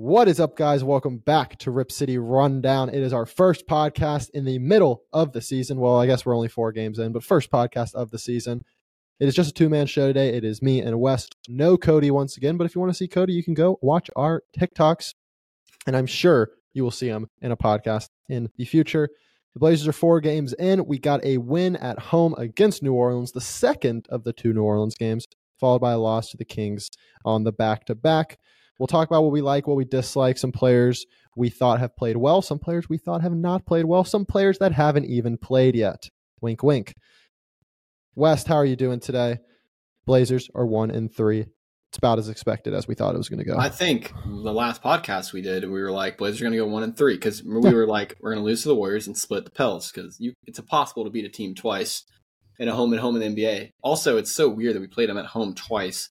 What is up, guys? Welcome back to Rip City Rundown. It is our first podcast in the middle of the season. Well, I guess we're only 4 games in, but first podcast of the season. It is just a 2-man show today. It is me and Wes. No Cody once again, but if you want to see Cody, you can go watch our TikToks, and I'm sure you will see him in a podcast in the future. The Blazers are 4 games in. We got a win at home against New Orleans, the second of the 2 New Orleans games, followed by a loss to the Kings on the back-to-back. We'll talk about what we like, what we dislike, some players we thought have played well, some players we thought have not played well, some players that haven't even played yet. Wink, wink. West, how are you doing today? Blazers are 1-3. It's about as expected as we thought it was going to go. I think the last podcast we did, we were like, Blazers are going to go 1-3 because we were like, we're going to lose to the Warriors and split the Pels because it's impossible to beat a team twice in a home and home in the NBA. Also, it's so weird that we played them at home twice.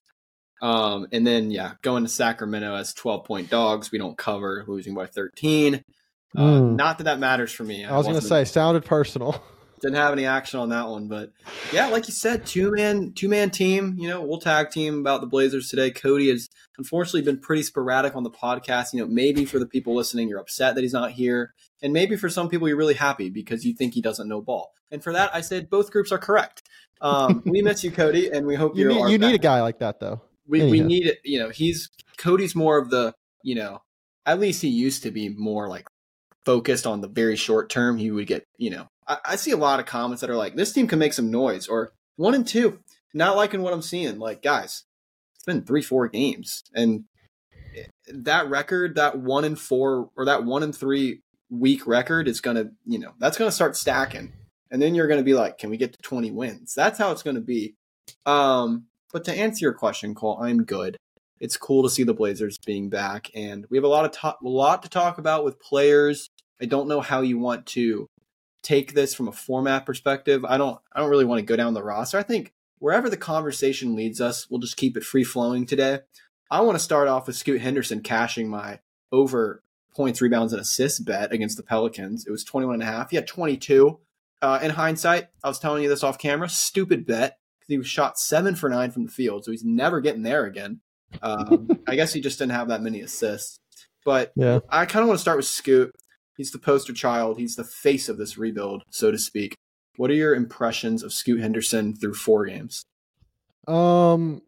And then, going to Sacramento as 12-point dogs. We don't cover, losing by 13. Not that matters for me. I was going to say, sounded personal. Didn't have any action on that one. But, yeah, like you said, two-man team. You know, we'll tag team about the Blazers today. Cody has unfortunately been pretty sporadic on the podcast. You know, maybe for the people listening, you're upset that he's not here. And maybe for some people, you're really happy because you think he doesn't know ball. And for that, I said both groups are correct. We miss you, Cody, and we hope you need a guy like that, though. We need it. You know, Cody's more of the, you know, at least he used to be more like focused on the very short term. He would get, you know, I see a lot of comments that are like, this team can make some noise, or 1-2, not liking what I'm seeing. Like, guys, it's been 3-4 games, and that record, that 1-4 or that 1-3 week record is going to, you know, that's going to start stacking. And then you're going to be like, can we get to 20 wins? That's how it's going to be. But to answer your question, Cole, I'm good. It's cool to see the Blazers being back, and we have a lot to talk about with players. I don't know how you want to take this from a format perspective. I don't really want to go down the roster. I think wherever the conversation leads us, we'll just keep it free flowing today. I want to start off with Scoot Henderson cashing my over points, rebounds, and assists bet against the Pelicans. It was 21.5. He had 22. In hindsight, I was telling you this off camera, stupid bet. He was shot 7 for 9 from the field, so he's never getting there again. I guess he just didn't have that many assists. But yeah. I kind of want to start with Scoot. He's the poster child. He's the face of this rebuild, so to speak. What are your impressions of Scoot Henderson through 4 games? I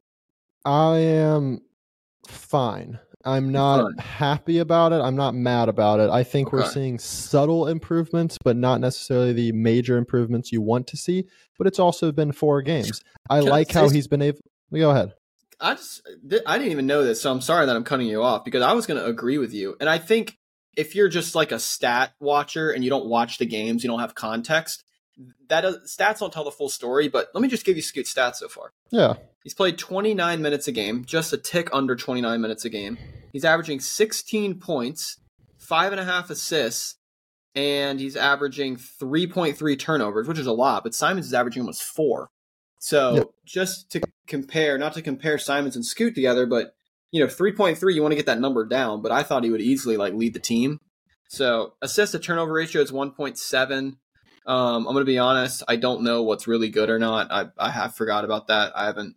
am fine. I'm not happy about it. I'm not mad about it. I think we're seeing subtle improvements, but not necessarily the major improvements you want to see. But it's also been 4 games. I like how he's been able. Go ahead. I didn't even know this, so I'm sorry that I'm cutting you off because I was going to agree with you. And I think if you're just like a stat watcher and you don't watch the games, you don't have context, stats don't tell the full story. But let me just give you Scoot's stats so far. Yeah. He's played 29 minutes a game, just a tick under 29 minutes a game. He's averaging 16 points, 5.5 assists, and he's averaging 3.3 turnovers, which is a lot, but Simons is averaging almost 4. So just to compare, not to compare Simons and Scoot together, but, you know, 3.3, you want to get that number down, but I thought he would easily like lead the team. So assist to turnover ratio is 1.7. I'm going to be honest. I don't know what's really good or not. I have forgot about that. I haven't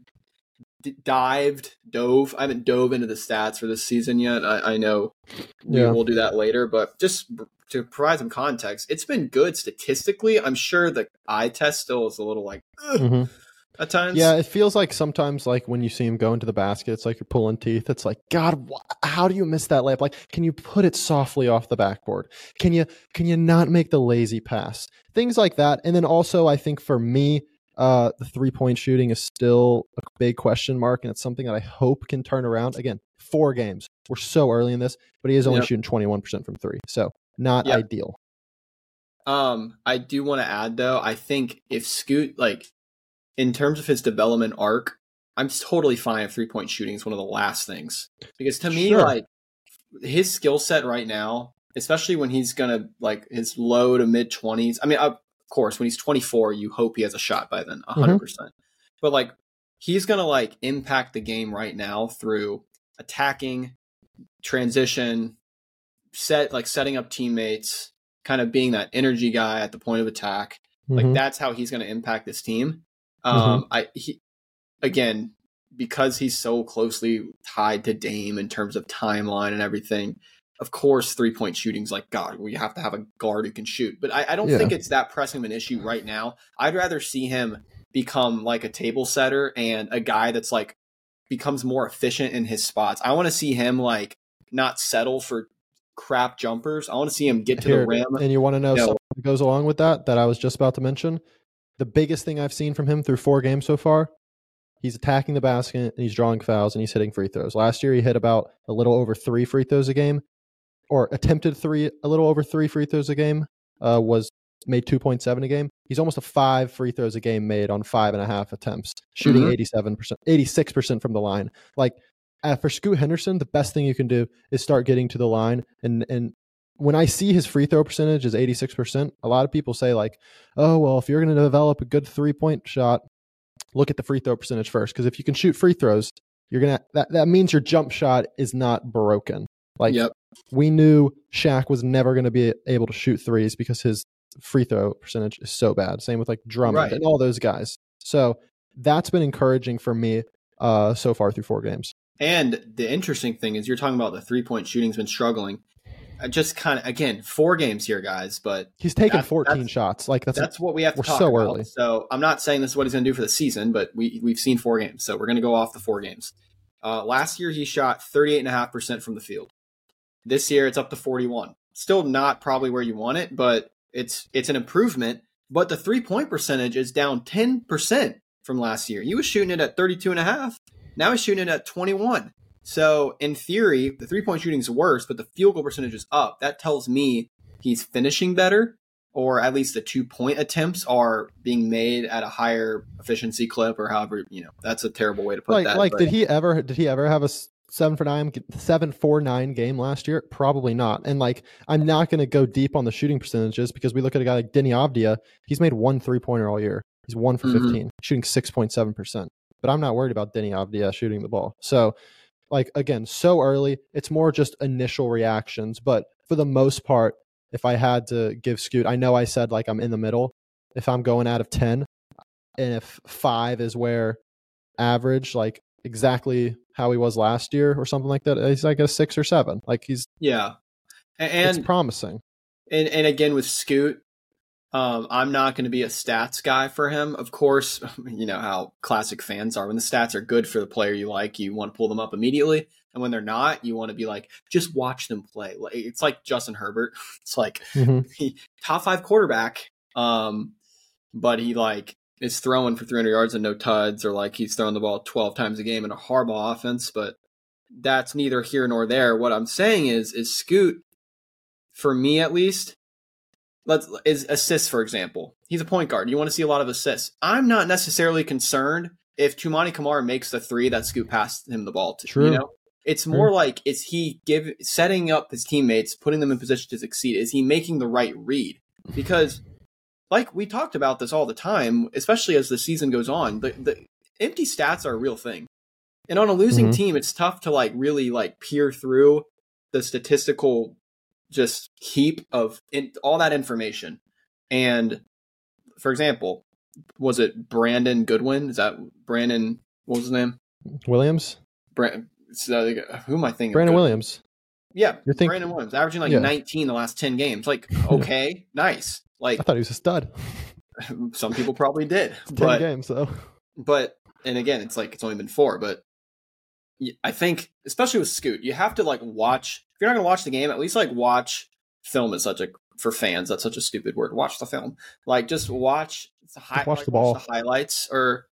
dove. I haven't dove into the stats for this season yet. I know we'll do that later, but just to provide some context, it's been good statistically. I'm sure the eye test still is a little like at times. Yeah, it feels like sometimes like when you see him go into the basket, it's like you're pulling teeth. It's like, God, how do you miss that layup? Like, can you put it softly off the backboard? Can you not make the lazy pass? Things like that. And then also, I think for me, the 3-point shooting is still a big question mark, and it's something that I hope can turn around. Again, 4 games. We're so early in this, but he is only shooting 21% from 3. So not ideal. I do want to add, though, I think if Scoot, like, in terms of his development arc, I'm totally fine if 3-point shooting is one of the last things. Because to me, like, his skill set right now, especially when he's going to, like, his low to mid-20s. I mean, of course, when he's 24, you hope he has a shot by then, 100%. But, like, he's going to, like, impact the game right now through attacking, transition, setting up teammates, kind of being that energy guy at the point of attack. Like, that's how he's going to impact this team. Again, because he's so closely tied to Dame in terms of timeline and everything, of course, 3-point shooting's like, God, we have to have a guard who can shoot. But I don't think it's that pressing of an issue right now. I'd rather see him become like a table setter and a guy that's like becomes more efficient in his spots. I want to see him like not settle for crap jumpers. I want to see him get to the rim. And you want to know something that goes along with that I was just about to mention? The biggest thing I've seen from him through 4 games so far, he's attacking the basket and he's drawing fouls and he's hitting free throws. Last year he hit about a little over 3 free throws a game, or attempted a little over 3 free throws a game, was made 2.7 a game. He's almost a 5 free throws a game made on 5.5 attempts, shooting 86% from the line. Like, for Scoot Henderson, the best thing you can do is start getting to the line. And when I see his free throw percentage is 86%, a lot of people say like, oh, well, if you're going to develop a good 3-point shot, look at the free throw percentage first. Because if you can shoot free throws, you're going to, that means your jump shot is not broken. Like, we knew Shaq was never going to be able to shoot threes because his free throw percentage is so bad. Same with like Drummond and all those guys. So that's been encouraging for me so far through 4 games. And the interesting thing is you're talking about the 3-point shooting's been struggling. Just kind of, again, 4 games here, guys, but he's taken 14 shots. Like that's what we have to talk so about. Early. So I'm not saying this is what he's going to do for the season, but we've seen 4 games. So we're going to go off the 4 games. Last year, he shot 38.5% from the field. This year, it's up to 41. Still not probably where you want it, but it's an improvement. But the 3-point percentage is down 10% from last year. He was shooting it at 32.5. Now he's shooting it at 21. So in theory, the 3-point shooting is worse, but the field goal percentage is up. That tells me he's finishing better, or at least the 2-point attempts are being made at a higher efficiency clip, or however, that's a terrible way to put that. Did he ever have a 7-for-9 game last year? Probably not. And like, I'm not going to go deep on the shooting percentages because we look at a guy like Denny Avdia. He's made 1 3-pointer all year. He's 1 for 15, shooting 6.7%. But I'm not worried about Denny Avdia shooting the ball. So, like, again, so early, it's more just initial reactions. But for the most part, if I had to give Scoot, I know I said like I'm in the middle. If I'm going out of 10, and if 5 is where average, like exactly how he was last year or something like that, he's like a 6 or 7. Like he's and it's promising. And again with Scoot, I'm not going to be a stats guy for him. Of course, you know how classic fans are. When the stats are good for the player you like, you want to pull them up immediately. And when they're not, you want to be like, just watch them play. It's like Justin Herbert. It's like he top 5 quarterback, but he like is throwing for 300 yards and no tuds, or like he's throwing the ball 12 times a game in a Harbaugh offense. But that's neither here nor there. What I'm saying is Scoot, for me at least, is assists, for example. He's a point guard. You want to see a lot of assists. I'm not necessarily concerned if Toumani Camara makes the 3 that Scoot passed him the ball to. True. It's more like, is he setting up his teammates, putting them in position to succeed? Is he making the right read? Because, like we talked about this all the time, especially as the season goes on, the empty stats are a real thing. And on a losing team, it's tough to like really like peer through the statistical just heap of all that information. And for example, was it Brandon Goodwin? Is that Brandon? What was his name? Williams. Who am I thinking? Brandon Williams. Yeah, Brandon Williams, averaging like 19 the last 10 games. Like, okay, nice. Like, I thought he was a stud. Some people probably did. 10 games though. But and again, it's like it's only been 4. But I think, especially with Scoot, you have to like watch. If you're not going to watch the game, at least like watch film. Is for fans, that's such a stupid word. Watch the film. Like just watch the highlights, or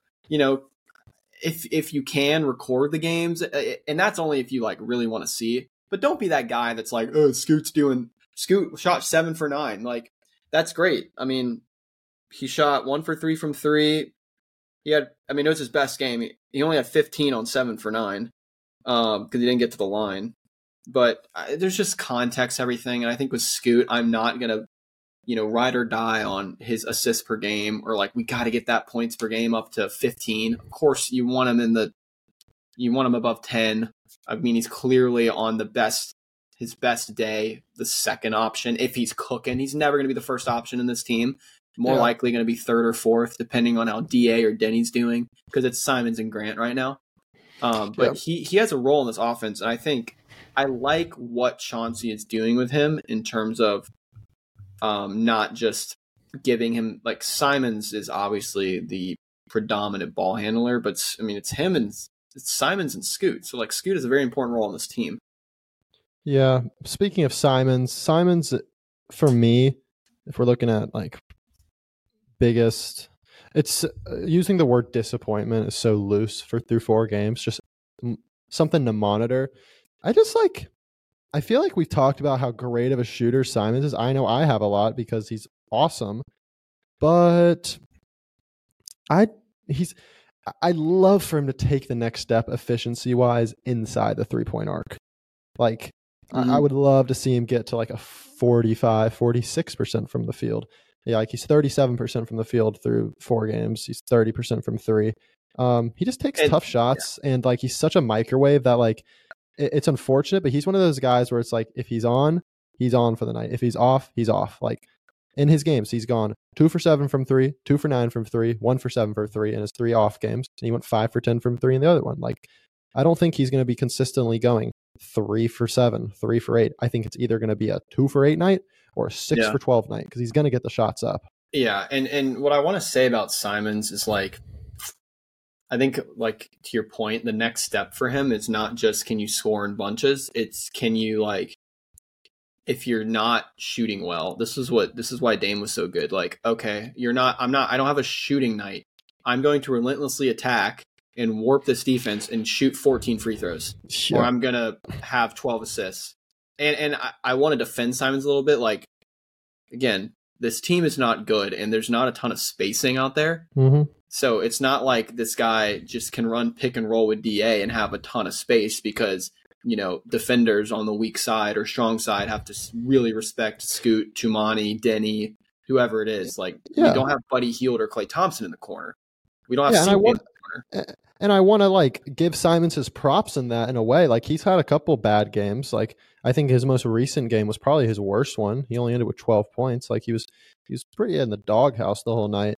if you can record the games, and that's only if you like really want to see. But don't be that guy that's like, oh, Scoot shot 7 for 9. Like that's great. I mean, he shot 1 for 3 from 3. It was his best game. He only had 15 on 7 for 9 because he didn't get to the line. But there's just context, everything. And I think with Scoot, I'm not going to, ride or die on his assists per game, or like, we got to get that points per game up to 15. Of course, you want him above 10. I mean, he's clearly on his best day, the second option. If he's cooking, he's never going to be the first option in this team. More likely going to be 3rd or 4th, depending on how DA or Denny's doing, because it's Simons and Grant right now. But he has a role in this offense, and I think I like what Chauncey is doing with him in terms of not just giving him, like, Simons is obviously the predominant ball handler, but I mean, it's him and it's Simons and Scoot. So, like, Scoot is a very important role in this team. Yeah. Speaking of Simons, for me, if we're looking at like biggest, it's using the word disappointment is so loose through 4 games, just something to monitor. I feel like we've talked about how great of a shooter Simons is. I know I have a lot because he's awesome, but I'd love for him to take the next step efficiency wise inside the 3-point arc. Like, I would love to see him get to like a 45, 46% from the field. Yeah, like he's 37% from the field through 4 games. He's 30% from 3. He just takes tough shots, and like he's such a microwave that like it's unfortunate, but he's one of those guys where it's like if he's on for the night. If he's off, he's off. Like in his games, he's gone 2 for 7 from 3, 2 for 9 from 3, 1 for 7 for 3 in his 3 off games, and he went 5 for 10 from 3 in the other one. Like, I don't think he's going to be consistently going 3 for 7, 3 for 8. I think it's either going to be a 2 for 8 night or a 6 for 12 night because he's going to get the shots up. Yeah, and what I want to say about Simons is, like, I think, like, to your point, the next step for him is not just can you score in bunches, it's can you, like, if you're not shooting well, this is why Dame was so good. Like, okay, I don't have a shooting night. I'm going to relentlessly attack and warp this defense and shoot 14 free throws, or I'm going to have 12 assists. And I want to defend Simons a little bit. Like, again, this team is not good, and there's not a ton of spacing out there. Mm-hmm. So it's not like this guy just can run pick and roll with DA and have a ton of space because, you know, defenders on the weak side or strong side have to really respect Scoot, Tumani, Denny, whoever it is. Like, we don't have Buddy Hield or Klay Thompson in the corner. We don't have CJ in the corner. And I want to like give Simons his props in that in a way. Like, he's had a couple bad games. Like, I think his most recent game was probably his worst one. He only ended with 12 points. Like, he was pretty in the doghouse the whole night.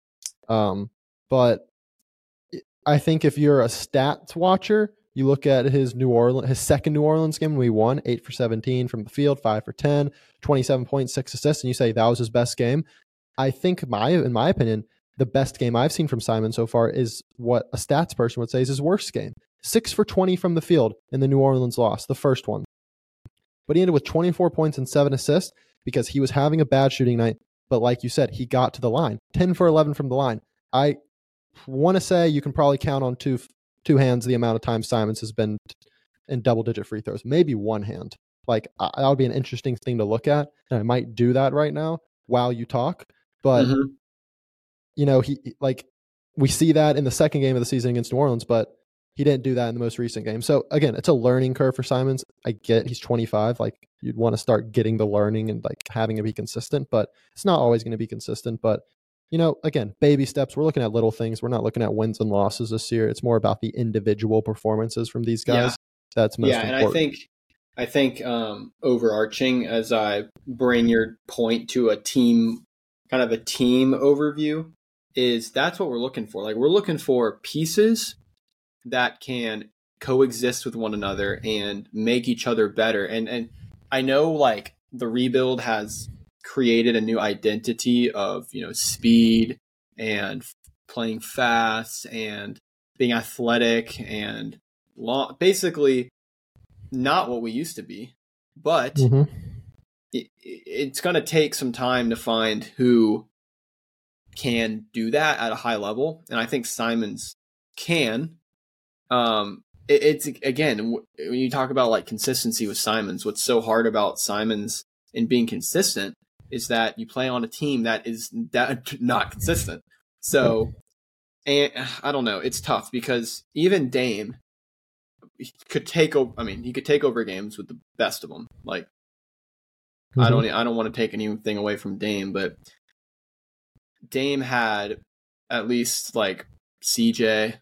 But I think if you're a stats watcher, you look at his second New Orleans game when we won, 8 for 17 from the field, 5 for 10, 27.6 assists, and you say that was his best game. I think, in my opinion, the best game I've seen from Simon so far is what a stats person would say is his worst game. 6 for 20 from the field in the New Orleans loss, the first one. But he ended with 24 points and 7 assists because he was having a bad shooting night. But like you said, he got to the line. 10 for 11 from the line. I want to say you can probably count on two hands the amount of time Simons has been in double-digit free throws. Maybe one hand. Like, that would be an interesting thing to look at. And I might do that right now while you talk. But, you know, we see that in the second game of the season against New Orleans, but he didn't do that in the most recent game. So, again, it's a learning curve for Simons. I get he's 25. Like, you'd want to start getting the learning and, like, having it be consistent. But it's not always going to be consistent. But, you know, again, baby steps. We're looking at little things. We're not looking at wins and losses this year. It's more about the individual performances from these guys. Yeah. That's most important. And I think overarching, as I bring your point to a team, kind of a team overview, is that's what we're looking for. Like, we're looking for pieces that can coexist with one another and make each other better. And I know, like, the rebuild has created a new identity of, you know, speed and playing fast and being athletic and basically not what we used to be, but it's going to take some time to find who can do that at a high level. And I think Simons can. It's, again, when you talk about, like, consistency with Simons, what's so hard about Simons and being consistent is that you play on a team that is not consistent. So, and I don't know, it's tough because even Dame could take over games with the best of them. Like, I don't want to take anything away from Dame, but Dame had at least, like, CJ,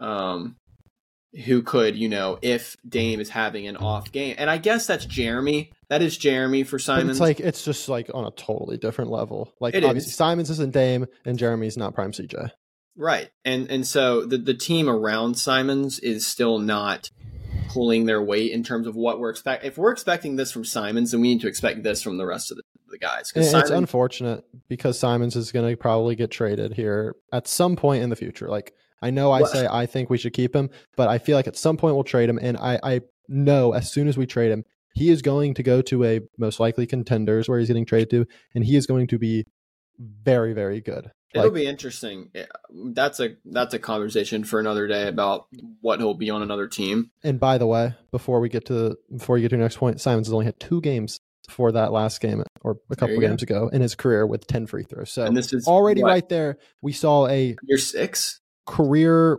who could, you know, if Dame is having an off game. And I guess that's Jeremy. That is Jeremy for Simons. It's just like on a totally different level. Like, obviously Simons isn't Dame and Jeremy's not prime CJ. Right. And so the team around Simons is still not pulling their weight in terms of what we're expecting. If we're expecting this from Simons, then we need to expect this from the rest of the guys. And it's unfortunate because Simons is going to probably get traded here at some point in the future. Like, I know I think we should keep him, but I feel like at some point we'll trade him. And I know as soon as we trade him, he is going to go to a most likely contenders where he's getting traded to, and he is going to be very, very good. It'll be interesting. That's a conversation for another day about what he'll be on another team. And by the way, before you get to your next point, Simons has only had 2 games for that last game or a couple games ago in his career with 10 free throws. So and this is already right there. We saw a year 6 career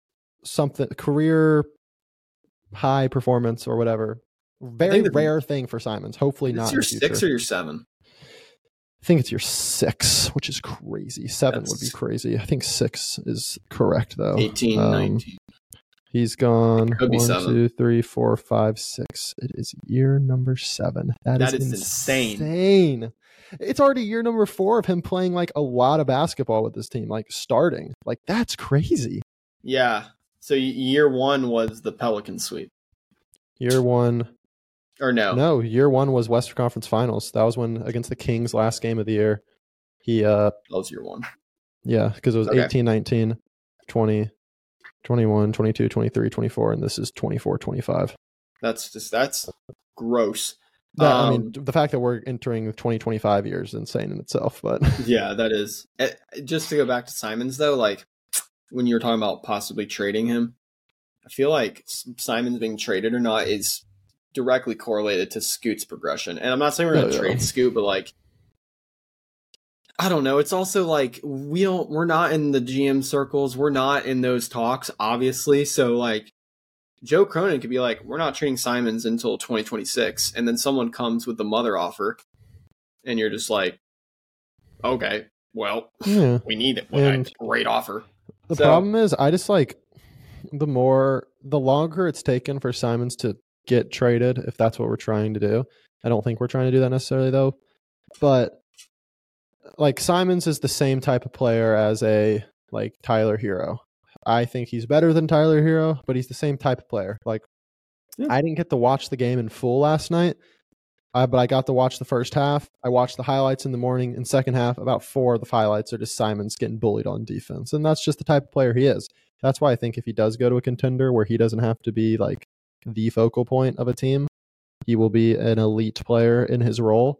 high performance or whatever. Very rare thing for Simons. Hopefully not. Your 6 or your 7? I think it's your 6, which is crazy. 7 would be crazy. I think 6 is correct though. 18, 19. He's gone 1, 7. 2, 3, 4, 5, 6. It is year number 7. That is insane. It's already year number 4 of him playing like a lot of basketball with this team, like starting. Like that's crazy. Yeah. So year 1 was the Pelican sweep. Year 1. Or no? No, year 1 was Western Conference Finals. That was when against the Kings last game of the year. That was year 1. Yeah, because it was 18, 19, 20, 21, 22, 23, 24, and this is 24, 25. That's gross. I mean, the fact that we're entering 2025 years is insane in itself, but yeah, that is. Just to go back to Simons though, like when you were talking about possibly trading him, I feel like Simons being traded or not is directly correlated to Scoot's progression. And I'm not saying we're going to trade Scoot, but like, I don't know. It's also like we're not in the GM circles. We're not in those talks, obviously. So like Joe Cronin could be like, we're not trading Simons until 2026. And then someone comes with the mother offer and you're just like, okay, well, we need it. Well, great offer. The problem is I just like the longer it's taken for Simons to get traded, if that's what we're trying to do. I don't think we're trying to do that necessarily though. But like Simons is the same type of player as a like Tyler Hero. I think he's better than Tyler Hero, but he's the same type of player. Like I didn't get to watch the game in full last night, but I got to watch the first half. I watched the highlights in the morning. In second half, about 4 of the highlights are just Simons getting bullied on defense. And that's just the type of player he is. That's why I think if he does go to a contender where he doesn't have to be like the focal point of a team, he will be an elite player in his role.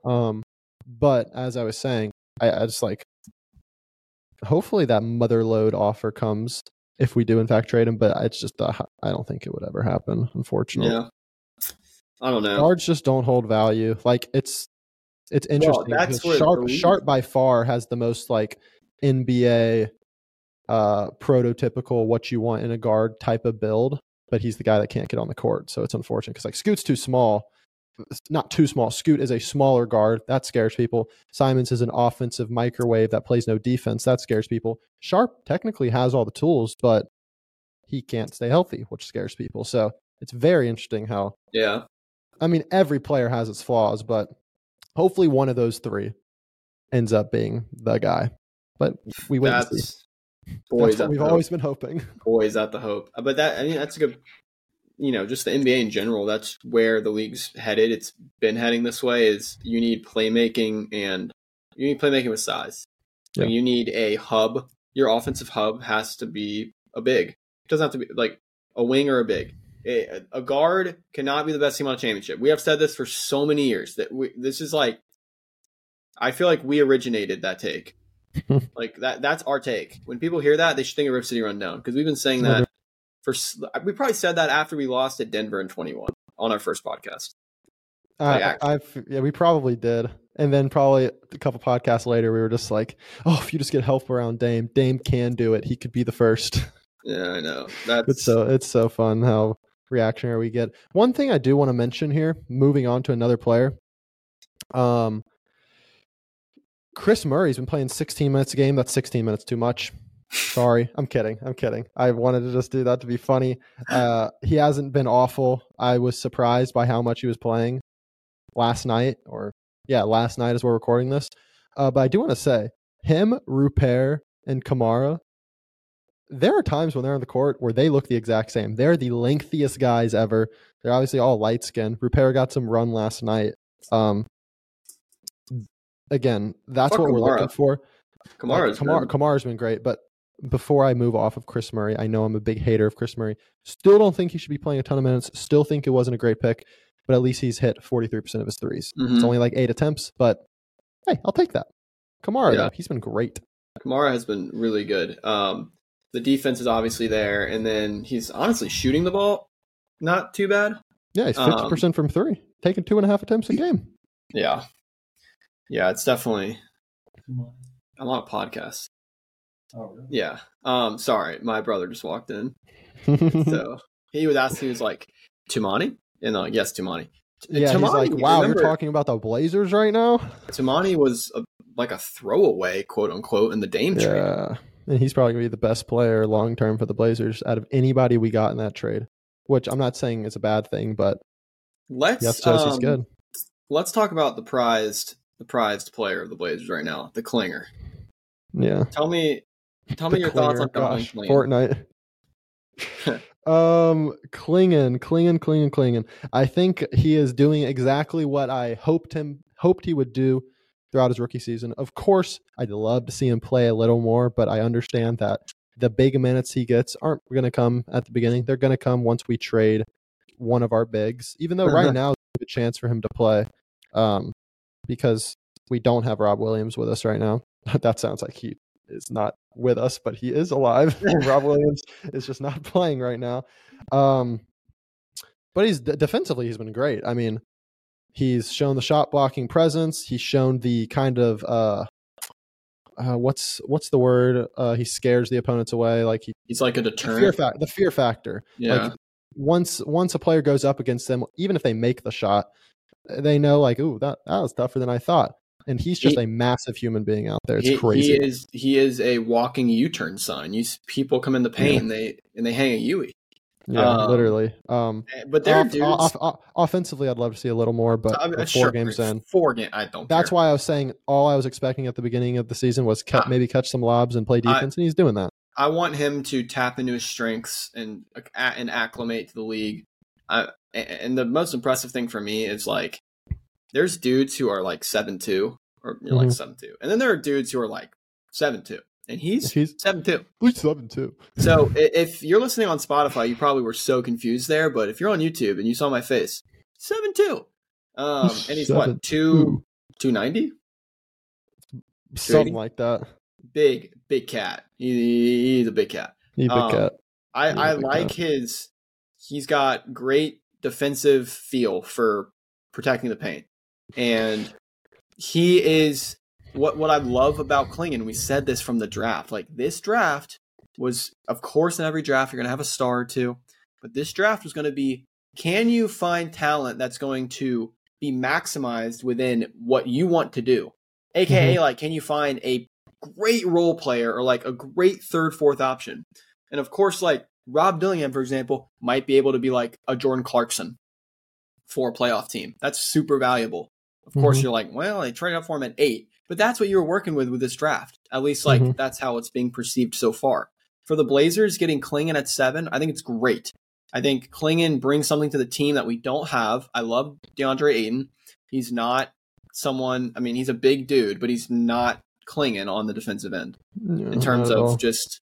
But as I was saying, I just like, hopefully that mother load offer comes if we do in fact trade him, but it's just, I don't think it would ever happen, unfortunately. Yeah. I don't know. Guards just don't hold value. Like it's interesting. Well, Sharp by far has the most like NBA prototypical what you want in a guard type of build, but he's the guy that can't get on the court. So it's unfortunate because like Scoot's too small. It's not too small. Scoot is a smaller guard. That scares people. Simons is an offensive microwave that plays no defense. That scares people. Sharp technically has all the tools, but he can't stay healthy, which scares people. So it's very interesting how. Yeah. I mean, every player has its flaws, but hopefully one of those 3 ends up being the guy. But we wait to see. That's what we've always been hoping. Boys at the hope. But that's a good. Just the NBA in general, that's where the league's headed. It's been heading this way. Is you need playmaking with size. Yeah. You need a hub. Your offensive hub has to be a big. It doesn't have to be like a wing or a big. A guard cannot be the best team on a championship. We have said this for so many years that this is like, I feel like we originated that take. Like that's our take. When people hear that, they should think of Rip City Rundown because we've been saying that. We probably said that after we lost at Denver in 21 on our first podcast. We probably did. And then probably a couple podcasts later, we were just like, oh, if you just get help around Dame can do it. He could be the first. Yeah, I know. It's so fun how reactionary we get. One thing I do want to mention here, moving on to another player. Chris Murray's been playing 16 minutes a game. That's 16 minutes too much. Sorry, I'm kidding. I wanted to just do that to be funny. He hasn't been awful. I was surprised by how much he was playing last night as we're recording this. But I do want to say, him, Rupert, and Kamara there are times when they're on the court where they look the exact same. They're the lengthiest guys ever. They're obviously all light skinned. Rupert got some run last night. Again, that's what we're looking for. Kamara's been great, but before I move off of Chris Murray, I know I'm a big hater of Chris Murray. Still don't think he should be playing a ton of minutes. Still think it wasn't a great pick, but at least he's hit 43% of his threes. Mm-hmm. It's only like 8 attempts, but hey, I'll take that. Kamara, though, he's been great. Kamara has been really good. The defense is obviously there, and then he's honestly shooting the ball not too bad. Yeah, he's 50% from three, taking 2.5 attempts a game. Yeah. Yeah, it's definitely a lot of podcasts. Oh, really? Yeah. Sorry, my brother just walked in. So he was asking, he was like, Tumani? And I'm like, yes, Tumani. Yeah, Tumani, he's like, wow, you're talking about the Blazers right now? Tumani was like a throwaway, quote unquote, in the Dame trade. Yeah, and he's probably going to be the best player long term for the Blazers out of anybody we got in that trade, which I'm not saying is a bad thing, but he's good. Let's talk about the prized player of the Blazers right now, the Klinger. Yeah. Tell me your thoughts on Fortnite. Klingen. I think he is doing exactly what I hoped he would do throughout his rookie season. Of course, I'd love to see him play a little more, but I understand that the big minutes he gets aren't going to come at the beginning. They're going to come once we trade one of our bigs, even though right now there's a good chance for him to play because we don't have Rob Williams with us right now. That sounds like he is not with us, but he is alive. Rob Williams is just not playing right now. But he's defensively, he's been great. I mean, he's shown the shot blocking presence. He's shown the kind of what's the word? He scares the opponents away. Like he's like a deterrent. The fear factor. Yeah. Like once a player goes up against them, even if they make the shot, they know like, ooh, that was tougher than I thought. And he's just a massive human being out there. It's crazy. He is a walking U-turn sign. People come in the paint and they hang a Yui. Yeah, literally. But there are dudes. Offensively, I'd love to see a little more, but sure, 4 games in. 4 games, I don't. That's why I was saying all I was expecting at the beginning of the season was maybe catch some lobs and play defense, and he's doing that. I want him to tap into his strengths and acclimate to the league. And the most impressive thing for me is like, there's dudes who are like 7'2", or like 7'2", and then there are dudes who are like 7'2", and he's 7'2". He's 7'2". So if you're listening on Spotify, you probably were so confused there. But if you're on YouTube and you saw my face, 7'2", and he's 7'2". What 290, something like that. Big cat. He's a big cat. He's a big cat. I like his. He's got great defensive feel for protecting the paint. And he is what I love about Klingen. We said this from the draft. Like this draft was, of course, in every draft you're going to have a star or two, but this draft was going to be: can you find talent that's going to be maximized within what you want to do? AKA, like, can you find a great role player or like a great third, fourth option? And of course, like Rob Dillingham, for example, might be able to be like a Jordan Clarkson for a playoff team. That's super valuable. Of course, you're like, well, they traded up for him at 8, but that's what you were working with this draft. At least, like, that's how it's being perceived so far. For the Blazers, getting Klingen at 7, I think it's great. I think Klingen brings something to the team that we don't have. I love DeAndre Ayton. He's not someone, I mean, he's a big dude, but he's not Klingen on the defensive end in terms of just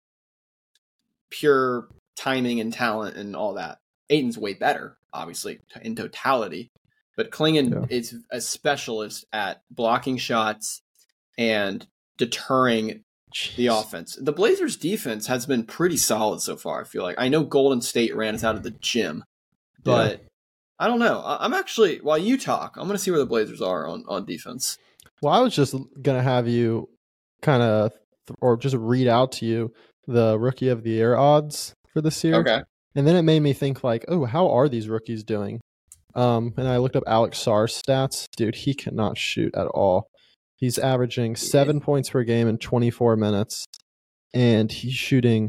pure timing and talent and all that. Ayton's way better, obviously, in totality. But Klingen is a specialist at blocking shots and deterring the offense. The Blazers' defense has been pretty solid so far, I feel like. I know Golden State ran us out of the gym, but I don't know. I'm actually, while you talk, I'm going to see where the Blazers are on defense. Well, I was just going to have you kind of, or just read out to you the Rookie of the Year odds for this year. Okay. And then it made me think like, oh, how are these rookies doing? And I looked up Alex Sarr's stats. Dude, he cannot shoot at all. He's averaging 7 points per game in 24 minutes, and he's shooting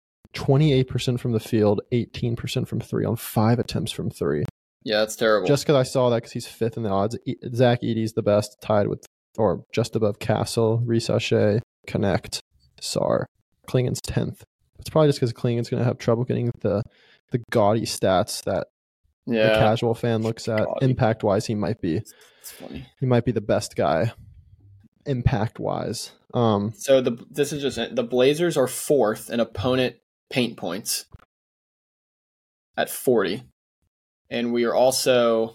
28% from the field, 18% from 3 on 5 attempts from 3. Yeah, that's terrible. Just because I saw that because he's 5th in the odds. Zach Edey's the best, tied with, or just above Castle, Reese O'Shea, Connect, Sarr. Klingen's 10th. It's probably just because Klingen's going to have trouble getting the gaudy stats that the casual fan looks at. Impact wise, he might be. It's funny. He might be the best guy. Impact wise. So this is just the Blazers are 4th in opponent paint points at 40, and we are also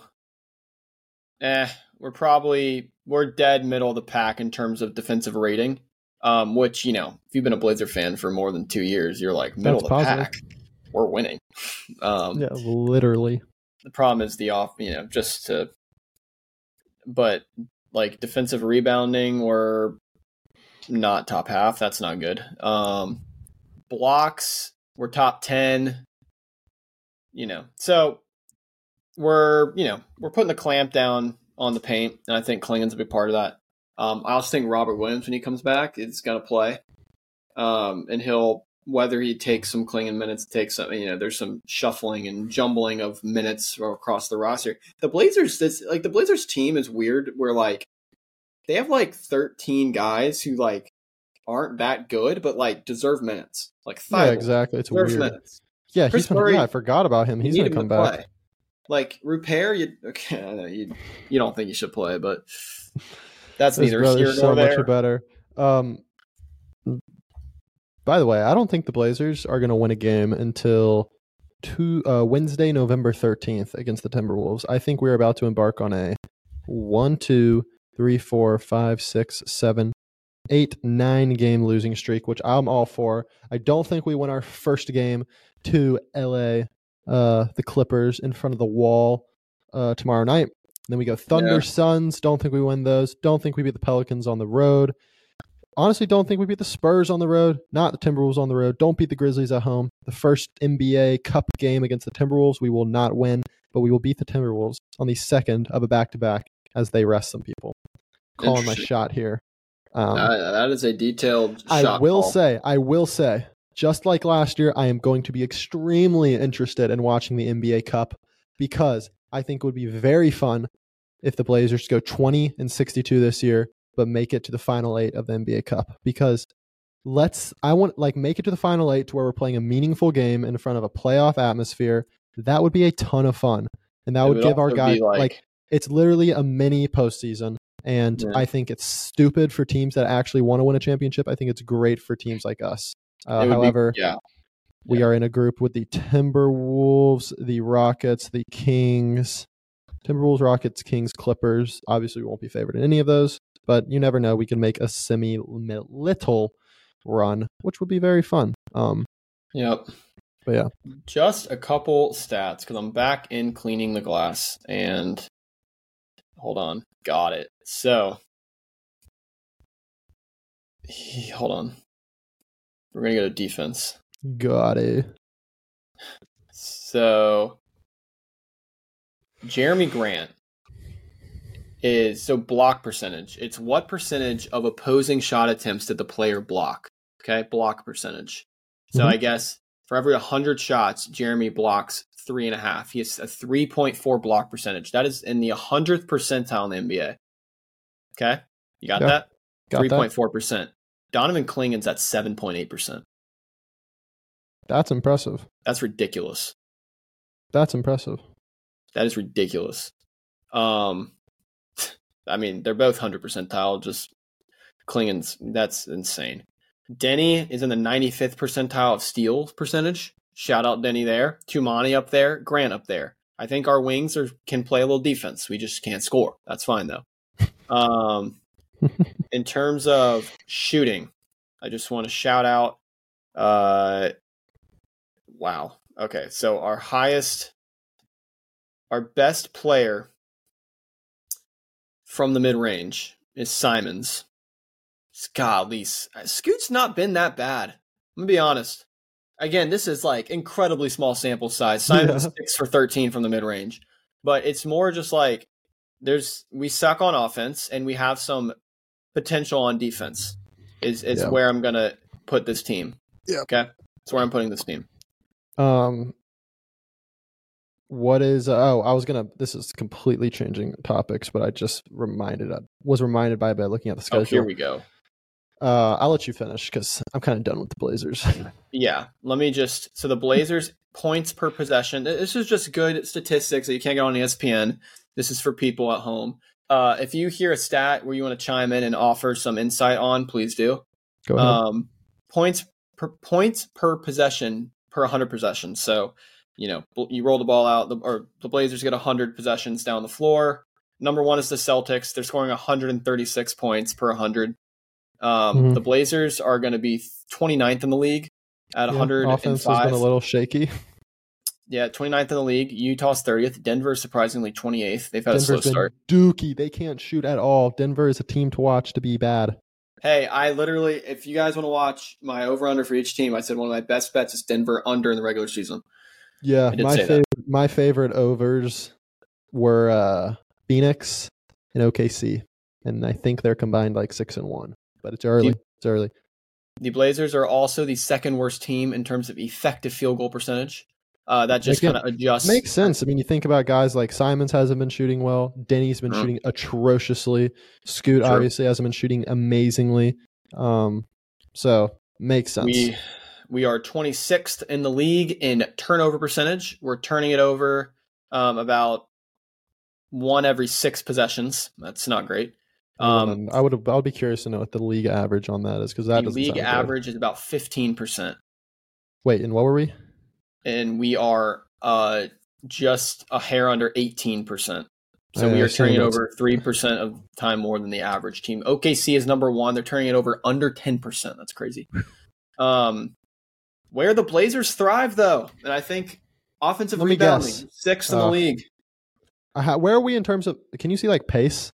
we're dead middle of the pack in terms of defensive rating. Which, if you've been a Blazer fan for more than 2 years, you're like middle of the pack. We're winning. Yeah, literally. The problem is but like defensive rebounding, we're not top half. That's not good. Blocks, we're top 10. So we're putting the clamp down on the paint, and I think Klingen's a big part of that. I also think Robert Williams, when he comes back, is going to play. And whether he takes some Klingen minutes, there's some shuffling and jumbling of minutes across the roster. The Blazers team is weird where like they have like 13 guys who like aren't that good, but like deserve minutes. Like yeah, exactly. It's weird. Minutes. Yeah, I forgot about him. He's going to come back. Play. Like Rupert, you don't think he should play, but that's neither here nor so there. Much better. By the way, I don't think the Blazers are going to win a game until Wednesday, November 13th against the Timberwolves. I think we're about to embark on a 1, 2, 3, 4, 5, 6, 7, 8, 9 game losing streak, which I'm all for. I don't think we win our first game to LA, the Clippers in front of the wall tomorrow night. Then we go Thunder, Suns. Don't think we win those. Don't think we beat the Pelicans on the road. Honestly, don't think we beat the Spurs on the road. Not the Timberwolves on the road. Don't beat the Grizzlies at home. The first NBA Cup game against the Timberwolves, we will not win, but we will beat the Timberwolves on the second of a back-to-back as they rest some people. Calling my shot here. That is a detailed shot. I will say, just like last year, I am going to be extremely interested in watching the NBA Cup because I think it would be very fun if the Blazers go 20-62 this year, but make it to the final 8 of the NBA Cup. Because I want make it to the final 8 to where we're playing a meaningful game in front of a playoff atmosphere. That would be a ton of fun, and that would give our guys it's literally a mini postseason. And I think it's stupid for teams that actually want to win a championship. I think it's great for teams like us. However, we are in a group with the Timberwolves, the Rockets, the Kings. Timberwolves, Rockets, Kings, Clippers. Obviously, we won't be favored in any of those, but you never know. We can make a little run, which would be very fun. Yep. But yeah. Just a couple stats, because I'm back in cleaning the glass. And hold on. Got it. So, hold on. We're going to go to defense. Got it. So, Jeremy Grant is block percentage. It's what percentage of opposing shot attempts did the player block? Okay, block percentage. So I guess for every 100 shots, Jeremy blocks 3.5. He has a 3.4 block percentage. That is in the 100th percentile in the NBA. Okay, you got that? 3.4%. Donovan Klingen's at 7.8%. That's impressive. That's ridiculous. That's impressive. That is ridiculous. I mean, they're both 100 percentile. Just Klingen's, that's insane. Denny is in the 95th percentile of steal percentage. Shout out Denny there. Tumani up there. Grant up there. I think our wings can play a little defense. We just can't score. That's fine, though. In terms of shooting, I just want to shout out. Wow. Okay, so our best player from the mid-range is Simons. Golly, Scoot's not been that bad. I'm going to be honest. Again, this is like incredibly small sample size. Simons 6 for 13 from the mid-range. But it's more just like we suck on offense and we have some potential on defense is where I'm going to put this team. Yeah. Okay? That's where I'm putting this team. What is this is completely changing topics, but I just was reminded by looking at the schedule. Oh, here we go. I'll let you finish because I'm kind of done with the Blazers. Yeah, so the Blazers points per possession. This is just good statistics that you can't get on ESPN. This is for people at home. If you hear a stat where you want to chime in and offer some insight on, please do. Go ahead. Points per possession per 100 possessions. So, you roll the ball out, the Blazers get 100 possessions down the floor. Number one is the Celtics. They're scoring 136 points per 100. The Blazers are going to be 29th in the league at 105. Offense has been a little shaky. Yeah, 29th in the league. Utah's 30th. Denver's surprisingly 28th. They've had a slow start. Dookie. They can't shoot at all. Denver is a team to watch to be bad. Hey, I literally, if you guys want to watch my over-under for each team, I said one of my best bets is Denver under in the regular season. Yeah, my favorite overs were Phoenix and OKC, and I think they're combined like 6-1. But it's early. The Blazers are also the second worst team in terms of effective field goal percentage. That just kind of adjusts. Makes sense. I mean, you think about guys like Simons hasn't been shooting well. Denny's been shooting atrociously. Scoot obviously hasn't been shooting amazingly. So makes sense. We are 26th in the league in turnover percentage. We're turning it over about 1 every 6 possessions. That's not great. I would be curious to know what the league average on that is, because that doesn't league average is about 15%. Wait, and what were we? And we are just a hair under 18%. So we are turning it over 3% of the time more than the average team. OKC is number 1. They're turning it over under 10%. That's crazy. Where the Blazers thrive, though, and I think offensive rebounding, 6th in the league. Where are we in terms of, can you see like pace?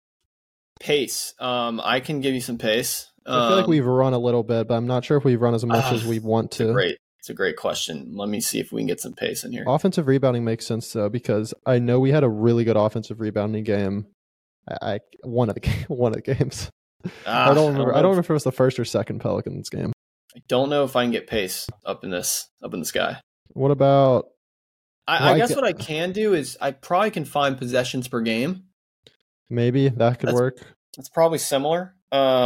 Pace. I can give you some pace. I feel like we've run a little bit, but I'm not sure if we've run as much as we want to. It's a great question. Let me see if we can get some pace in here. Offensive rebounding makes sense though, because I know we had a really good offensive rebounding game. One of the games. I don't remember. I don't remember if it was the first or second Pelicans game. I don't know if I can get pace up in the sky. What about? I guess what I can do is I probably can find possessions per game. Maybe that could work. It's probably similar.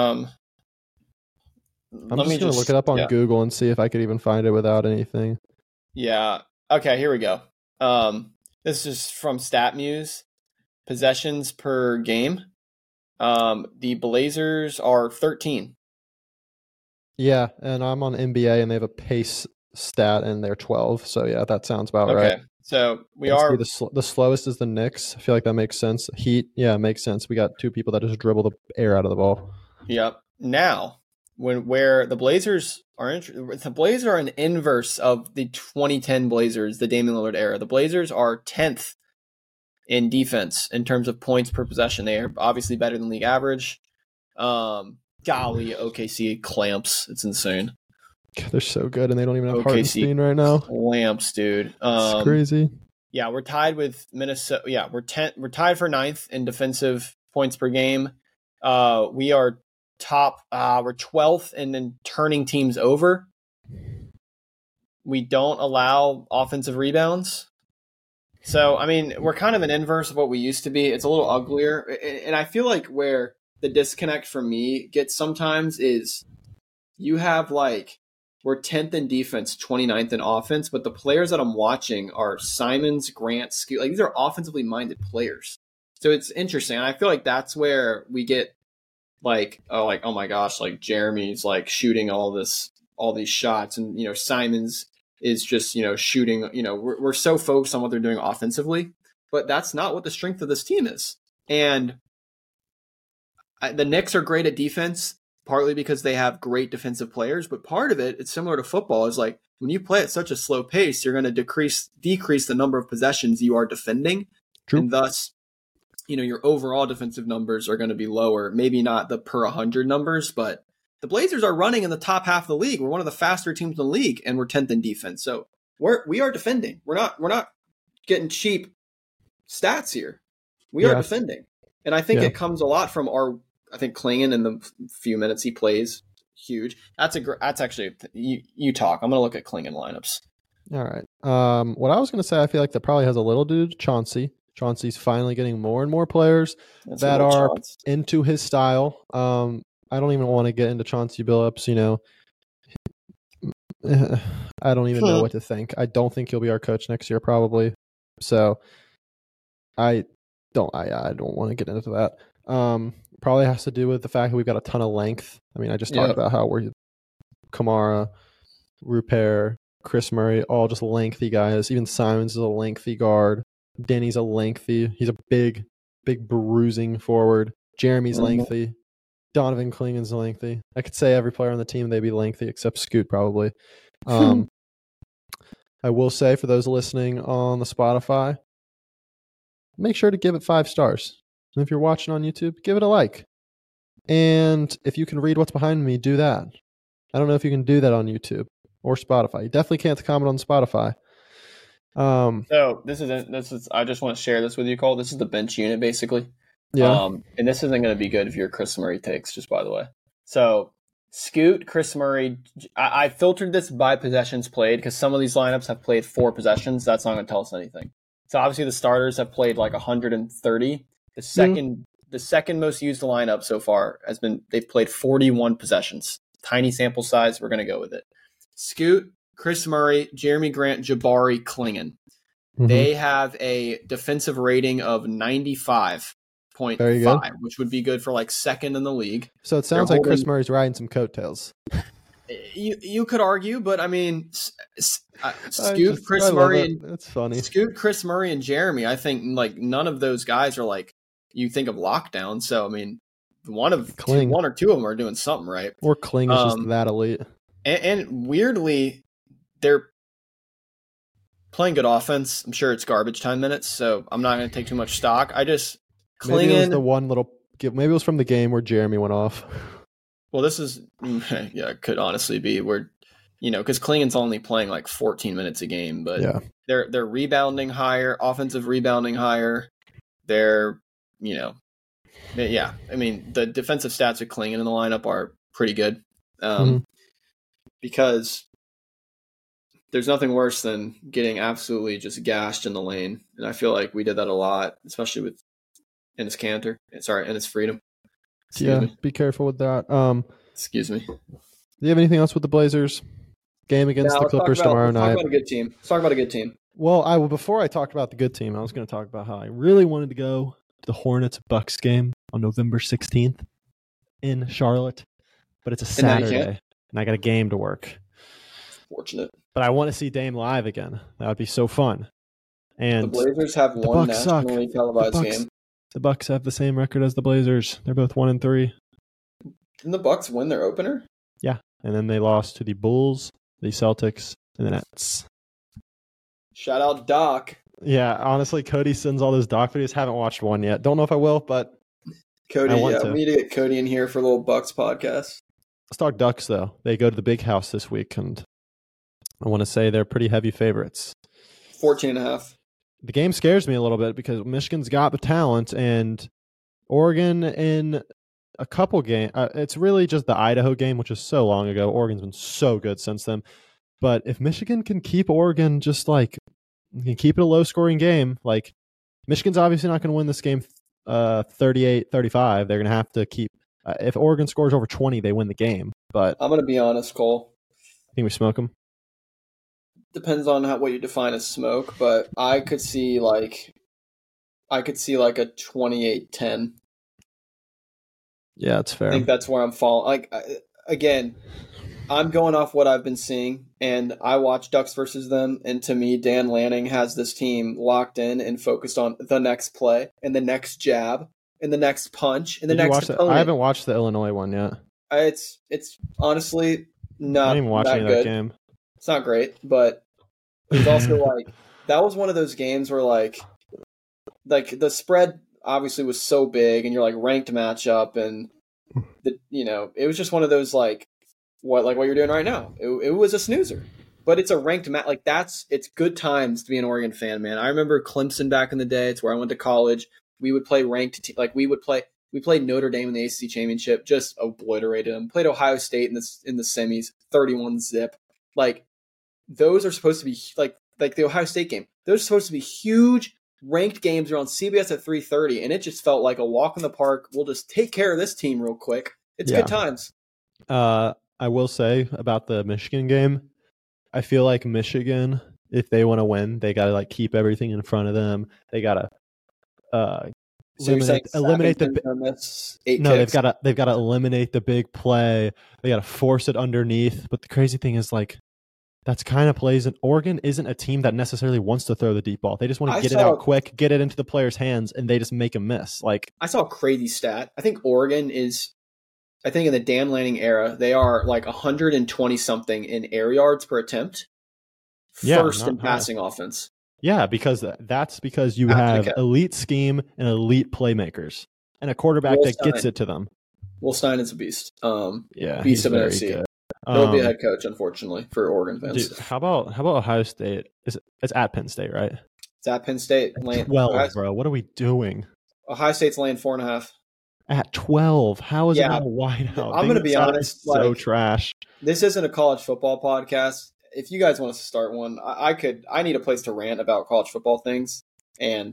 I'm just going to look it up on Google and see if I could even find it without anything. Yeah. Okay, here we go. This is from StatMuse. Possessions per game. The Blazers are 13. Yeah, and I'm on NBA and they have a pace stat and they're 12. So yeah, that sounds about right. Okay, so we are... The slowest is the Knicks. I feel like that makes sense. Heat, yeah, it makes sense. We got 2 people that just dribble the air out of the ball. Yep. Now... where the Blazers are an inverse of the 2010 Blazers, the Damian Lillard era. The Blazers are 10th in defense in terms of points per possession. They are obviously better than league average. Golly, OKC clamps. It's insane. They're so good, and they don't even have Hartenstein right now. Clamps, dude. It's crazy. Yeah, we're tied with Minnesota. Yeah, we're tied for 9th in defensive points per game. We are we're 12th in turning teams over. We don't allow offensive rebounds. So, I mean, we're kind of an inverse of what we used to be. It's a little uglier. And I feel like where the disconnect for me gets sometimes is you have we're 10th in defense, 29th in offense, but the players that I'm watching are Simons, Grant, Scoot. These are offensively minded players. So it's interesting. And I feel like that's where we get oh my gosh, Jeremy's shooting all these shots, and Simons is just shooting. We're so focused on what they're doing offensively, but that's not what the strength of this team is. And the Knicks are great at defense, partly because they have great defensive players, but part of it's similar to football. Is when you play at such a slow pace, you're going to decrease the number of possessions you are defending, True. And thus, your overall defensive numbers are going to be lower. Maybe not the per 100 numbers, but the Blazers are running in the top half of the league. We're one of the faster teams in the league, and we're 10th in defense. So we are defending. We're not getting cheap stats here. We are defending, and I think it comes a lot from I think Klingon in the few minutes he plays, huge. That's actually you talk. I'm going to look at Klingon lineups. All right. What I was going to say, I feel like that probably has a little to do with Chauncey. Chauncey's finally getting more and more players that are into his style. I don't even want to get into Chauncey Billups. I don't even know what to think. I don't think he'll be our coach next year, probably. So I don't want to get into that. Probably has to do with the fact that we've got a ton of length. I mean, I just talked about how we're Kamara, Rupert, Chris Murray, all just lengthy guys. Even Simons is a lengthy guard. Denny's he's a big bruising forward. Jeremy's lengthy. Donovan Klingen's lengthy. I could say every player on the team, they'd be lengthy except Scoot probably. I will say for those listening on the Spotify, make sure to give it 5 stars. And if you're watching on YouTube, give it a like. And if you can read what's behind me, do that. I don't know if you can do that on YouTube or Spotify. You definitely can't comment on Spotify. So this is. I just want to share this with you, Cole. This is the bench unit, basically. Yeah. And this isn't going to be good if your Chris Murray takes, just by the way. So Scoot, Chris Murray. I filtered this by possessions played because some of these lineups have played 4 possessions. That's not going to tell us anything. So obviously the starters have played like 130. The second most used lineup so far they've played 41 possessions. Tiny sample size. We're going to go with it. Scoot, Chris Murray, Jeremy Grant, Jabari, Klingen. Mm-hmm. They have a defensive rating of 95.5, which would be good for like second in the league. So it sounds like Chris Murray's riding some coattails. You could argue, but I mean, Scoot, Chris Murray, that's funny. Scoot, Chris Murray, and Jeremy. I think like none of those guys are like you think of lockdown. So I mean, one or two of them are doing something right. Or Kling is just that elite. And weirdly, they're playing good offense. I'm sure it's garbage time minutes, so I'm not going to take too much stock. Maybe it was from the game where Jeremy went off. Well, this is it could honestly be where because Klingen's only playing like 14 minutes a game, but they're rebounding higher, offensive rebounding higher. They're I mean the defensive stats of Klingen in the lineup are pretty good. Because there's nothing worse than getting absolutely just gashed in the lane. And I feel like we did that a lot, especially with Enes Freedom. Excuse me. Be careful with that. Excuse me. Do you have anything else with the Blazers? Game against the Clippers tomorrow night. Let's talk about a good team. Well, before I talked about the good team, I was going to talk about how I really wanted to go to the Hornets-Bucks game on November 16th in Charlotte. But it's a Saturday. And I got a game to work. Fortunate. But I want to see Dame live again. That would be so fun. And the Blazers have one nationally televised game. The Bucks have the same record as the Blazers. They're both 1-3. Didn't the Bucks win their opener? Yeah. And then they lost to the Bulls, the Celtics, and the Nets. Shout out Doc. Yeah, honestly, Cody sends all those Doc videos. Haven't watched one yet. Don't know if I will, but Cody, we need to get Cody in here for a little Bucks podcast. Let's talk Ducks, though. They go to the Big House this week, and I want to say they're pretty heavy favorites. 14.5. The game scares me a little bit because Michigan's got the talent, and Oregon in a couple games. It's really just the Idaho game, which is so long ago. Oregon's been so good since then. But if Michigan can keep Oregon keep it a low-scoring game, like Michigan's obviously not going to win this game 38-35. They're going to have to keep. If Oregon scores over 20, they win the game. But I'm going to be honest, Cole. Think we smoke them? Depends on what you define as smoke, but I could see like a 28-10. Yeah, that's fair. I think that's where I'm falling. Like again, I'm going off what I've been seeing, and I watch Ducks versus them, and to me, Dan Lanning has this team locked in and focused on the next play and the next jab. And the next punch, and the next opponent. I haven't watched the Illinois one yet. It's honestly not. I didn't even watch any of that game. It's not great, but it's also like that was one of those games where like the spread obviously was so big, and you're like ranked matchup, and it was just one of those like what you're doing right now. It was a snoozer, but it's a ranked match. Like it's good times to be an Oregon fan, man. I remember Clemson back in the day. It's where I went to college. We would play ranked, we played Notre Dame in the ACC championship, just obliterated them. Played Ohio State in the semis, 31-0. Like those are supposed to be like the Ohio State game. Those are supposed to be huge ranked games. Are on CBS at 3:30, and it just felt like a walk in the park. We'll just take care of this team real quick, It's good times. I will say about the Michigan game, I feel like Michigan, if they want to win, they got to like keep everything in front of them. They got to So you're saying eliminate the Sappington's gonna miss 8 no, kicks? they've got to eliminate the big play. They got to force it underneath. But the crazy thing is like that's kind of plays. And Oregon isn't a team that necessarily wants to throw the deep ball. They just want to get it out quick, get it into the player's hands, and they just make a miss. Like I saw a crazy stat. I think Oregon is. I think in the Dan Lanning era, they are like 120 something in air yards per attempt. First in passing offense. Yeah, because that's because you have elite scheme and elite playmakers and a quarterback that gets it to them. Will Stein is a beast. Beast of an OC. He'll be a head coach, unfortunately, for Oregon fans. Dude, how about Ohio State? It's at Penn State, right? It's at Penn State. 12, bro. What are we doing? Ohio State's laying 4.5. At 12, how is it not wide out? I'm going to be honest. So trash. This isn't a college football podcast. If you guys want us to start one, I need a place to rant about college football things. And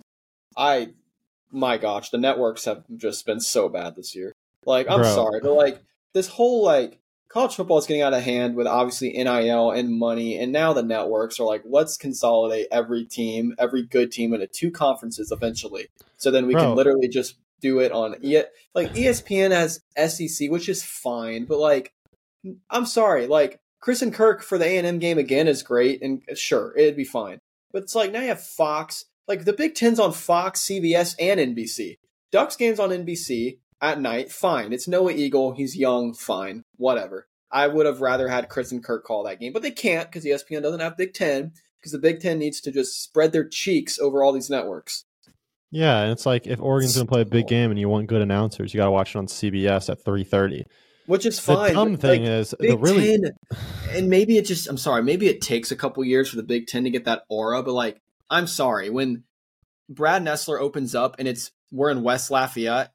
my gosh, the networks have just been so bad this year. Like, I'm sorry, but like this whole like college football is getting out of hand with obviously NIL and money. And now the networks are like, let's consolidate every good team into 2 conferences eventually. So then we can literally just do it on like ESPN has SEC, which is fine, but like I'm sorry, like Chris and Kirk for the A&M game again is great, and sure, it'd be fine. But it's like now you have Fox, like the Big Ten's on Fox, CBS, and NBC. Ducks game's on NBC at night, fine. It's Noah Eagle, he's young, fine, whatever. I would have rather had Chris and Kirk call that game, but they can't because ESPN doesn't have Big Ten, because the Big Ten needs to just spread their cheeks over all these networks. Yeah, and it's like if Oregon's going to play a big game and you want good announcers, you got to watch it on CBS at 3:30. Which is fine. The dumb thing is Big Ten, and maybe it just, I'm sorry, maybe it takes a couple years for the Big Ten to get that aura, but like, I'm sorry, when Brad Nessler opens up and we're in West Lafayette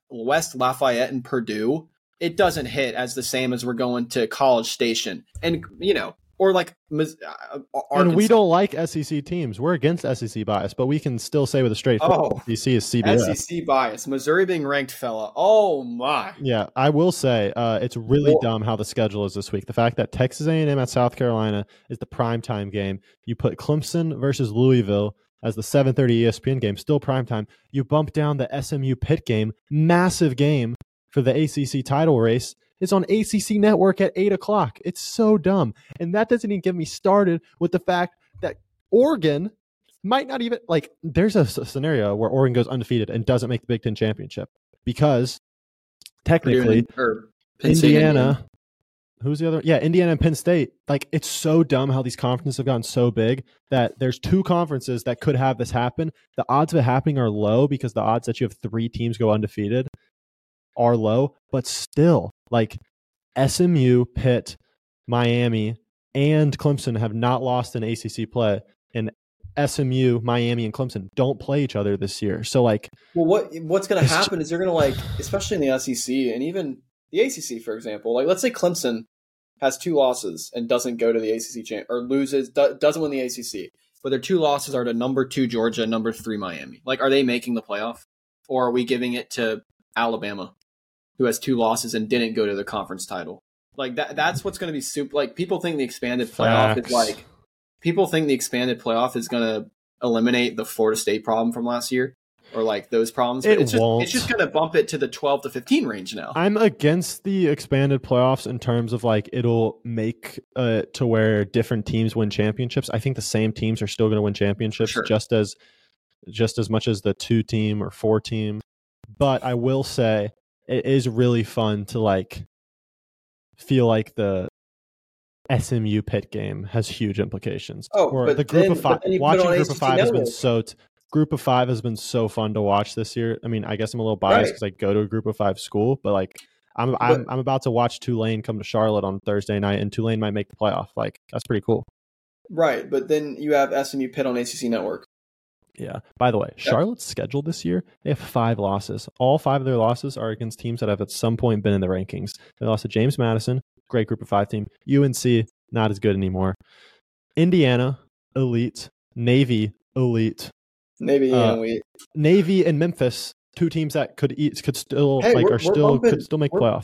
and Purdue, it doesn't hit as the same as we're going to College Station. And, or like Arkansas. And we don't like SEC teams. We're against SEC bias, but we can still say with a straight face, SEC is CBS. SEC bias. Missouri being ranked, fella. Oh my. Yeah, I will say it's really dumb how the schedule is this week. The fact that Texas A&M at South Carolina is the primetime game. You put Clemson versus Louisville as the 7:30 ESPN game, still primetime. You bump down the SMU Pitt game, massive game for the ACC title race. It's on ACC Network at 8 o'clock. It's so dumb. And that doesn't even get me started with the fact that Oregon might not even, like, there's a scenario where Oregon goes undefeated and doesn't make the Big Ten championship because technically Indiana, who's the other? Yeah, Indiana and Penn State. Like, it's so dumb how these conferences have gotten so big that there's 2 conferences that could have this happen. The odds of it happening are low because the odds that you have 3 teams go undefeated are low, but still, like SMU, Pitt, Miami, and Clemson have not lost an ACC play, and SMU, Miami, and Clemson don't play each other this year. So, like, well, what's going to happen is they're going to, like, especially in the SEC and even the ACC, for example, like, let's say Clemson has 2 losses and doesn't go to the ACC or doesn't win the ACC, but their 2 losses are to number 2 Georgia, number 3 Miami. Like, are they making the playoff, or are we giving it to Alabama, who has 2 losses and didn't go to the conference title? Like that's what's going to be super. Like, people think the expanded playoff is going to eliminate the Florida State problem from last year, or like those problems. But it's just going to bump it to the 12 to 15 range now. I'm against the expanded playoffs in terms of like it'll make to where different teams win championships. I think the same teams are still going to win championships just as much as the 2-team or 4-team. But I will say, it is really fun to like feel like the SMU Pitt game has huge implications. Or the Group of 5. Watching Group of 5 has been Group of 5 has been so fun to watch this year. I mean, I guess I'm a little biased because I go to a Group of 5 school, but like I'm about to watch Tulane come to Charlotte on Thursday night, and Tulane might make the playoff. Like, that's pretty cool. Right, but then you have SMU Pitt on ACC Network. Yeah. By the way, Charlotte's schedule this year, they have 5 losses. All 5 of their losses are against teams that have at some point been in the rankings. They lost to James Madison, great Group of 5 team. UNC, not as good anymore. Indiana, elite. Navy, elite. Navy and Memphis, 2 teams that could still make playoff.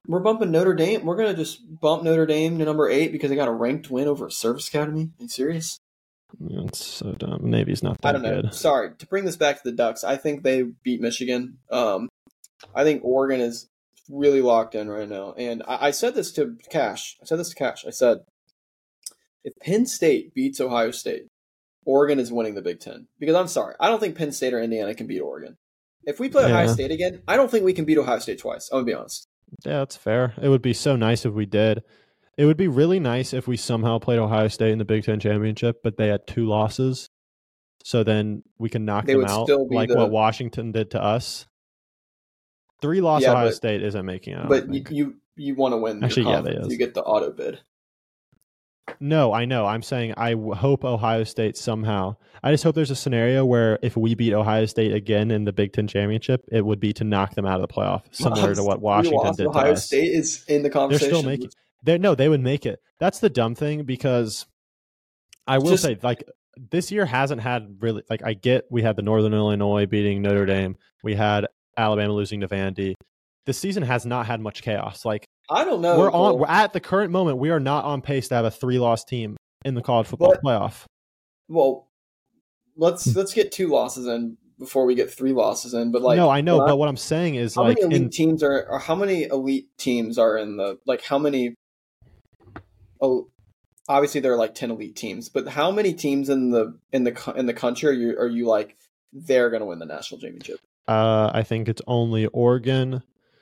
We're bumping Notre Dame. We're gonna just bump Notre Dame to number 8 because they got a ranked win over a Service Academy. Are you serious? It's so dumb. Navy's not I that don't know. good. Sorry to bring this back to the Ducks. I think they beat Michigan. I think Oregon is really locked in right now. And I said this to Cash. I said, if Penn State beats Ohio State, Oregon is winning the Big Ten. Because I'm sorry, I don't think Penn State or Indiana can beat Oregon. If we play Ohio State again, I don't think we can beat Ohio State twice. I'm going to be honest. Yeah, that's fair. It would be so nice if we did. It would be really nice if we somehow played Ohio State in the Big Ten championship, but they had 2 losses. So then we can knock them out like what Washington did to us. 3-loss Ohio State isn't making it. But you want to win. Actually, yeah, they is. You get the auto bid. No, I know. I'm saying I hope Ohio State somehow. I just hope there's a scenario where if we beat Ohio State again in the Big Ten championship, it would be to knock them out of the playoff, similar to what Washington did to us. Ohio State is in the conversation. They're still making. They would make it. That's the dumb thing because I will say, like, this year hasn't had really, like, I get we had the Northern Illinois beating Notre Dame. We had Alabama losing to Vandy. This season has not had much chaos. Like, I don't know. We're at the current moment, we are not on pace to have a 3-loss team in the college football playoff. Well, let's get 2 losses in before we get 3 losses in. But like, no, I know. But what I'm saying is, how many elite teams are? How many elite teams are in the like? How many? Oh, obviously there are like 10 elite teams, but how many teams in the country are you like they're going to win the national championship? I think it's only Oregon,